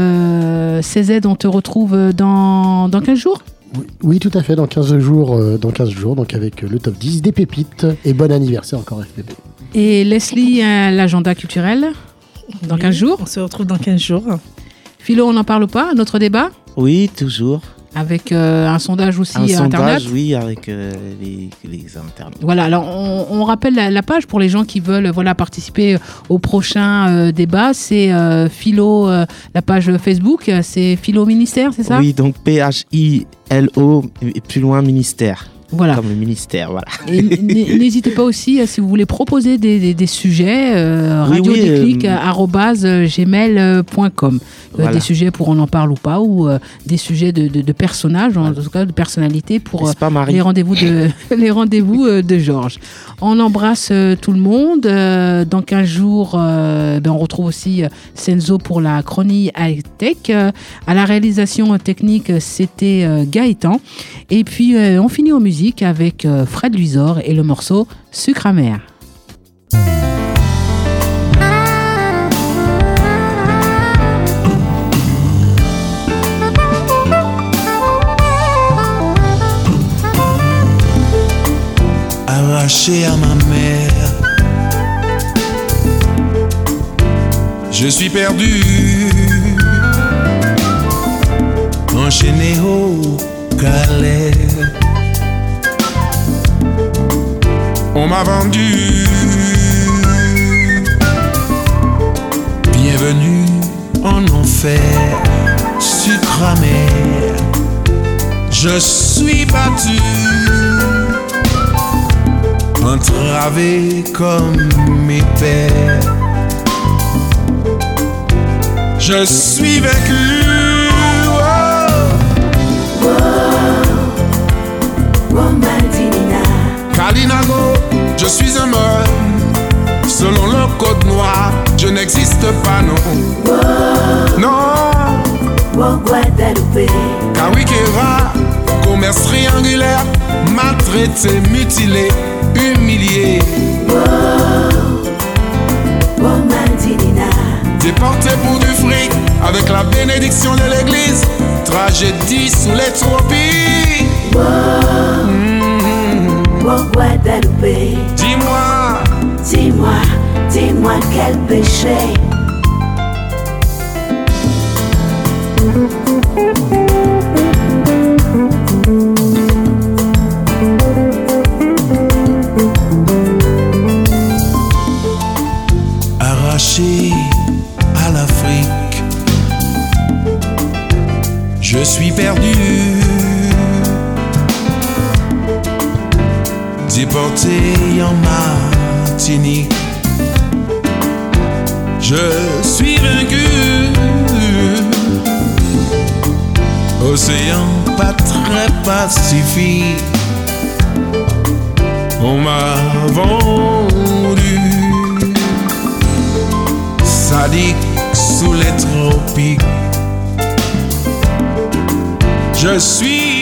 Speaker 1: Euh, C Z, on te retrouve dans, dans quinze jours ?
Speaker 5: Oui, oui, tout à fait, dans quinze jours, euh, dans quinze jours, donc avec le top dix des pépites. Et bon anniversaire encore F P P.
Speaker 1: Et Leslie, euh, l'agenda culturel, dans quinze jours ?
Speaker 6: On se retrouve dans quinze jours.
Speaker 1: Philo, on n'en parle pas, notre débat ?
Speaker 7: Oui, toujours.
Speaker 1: Avec euh, un sondage aussi
Speaker 7: un
Speaker 1: Internet.
Speaker 7: sondage, oui, avec euh, les, les internautes.
Speaker 1: Voilà, alors on, on rappelle la, la page pour les gens qui veulent voilà, participer au prochain euh, débat. C'est euh, Philo, euh, la page Facebook, c'est Philo Ministère, c'est ça ?
Speaker 7: Oui, donc P H I L O, et plus loin Ministère.
Speaker 1: Voilà.
Speaker 7: Comme le ministère, voilà.
Speaker 1: Et n'hésitez pas aussi, si vous voulez proposer des, des, des sujets, euh,
Speaker 7: oui,
Speaker 1: radiodéclic
Speaker 7: oui,
Speaker 1: arobase gmail point com. Euh, voilà. Des sujets pour on en parle ou pas, ou euh, des sujets de, de, de personnages, voilà. En tout cas de personnalités pour euh, les rendez-vous de, les rendez-vous euh, de Georges. On embrasse euh, tout le monde. Euh, dans quinze jours, euh, ben, on retrouve aussi euh, Senzo pour la chronique high-tech. Euh, à la réalisation technique, c'était euh, Gaëtan. Et puis, euh, on finit en musique avec euh, Fred Luisor et le morceau Sucre amer.
Speaker 19: Arraché à ma mère, je suis perdu, enchaîné au Calais. On m'a vendu, bienvenue en enfer, sucre amer. Je suis battu, entravé comme mes pères. Je suis vaincu. Oh.
Speaker 20: Oh, Madinina.
Speaker 19: Kalinago, je suis un homme. Selon le code noir, je n'existe pas, non.
Speaker 20: Oh.
Speaker 19: Non.
Speaker 20: Oh, Guadeloupe.
Speaker 19: Kawikera, commerce triangulaire, maltraité, mutilé, humilié.
Speaker 20: Oh. Oh, Madinina.
Speaker 19: Déporté pour du fric, avec la bénédiction de l'église. Tragédie sous les tropiques.
Speaker 20: Oh. Mm-hmm. Oh, Guadeloupe.
Speaker 19: Dis-moi,
Speaker 20: dis-moi, dis-moi quel péché.
Speaker 19: déporté en Martinique. Je suis vaincu. Océan pas très pacifique. On m'a vendu. Sadique sous les tropiques. Je suis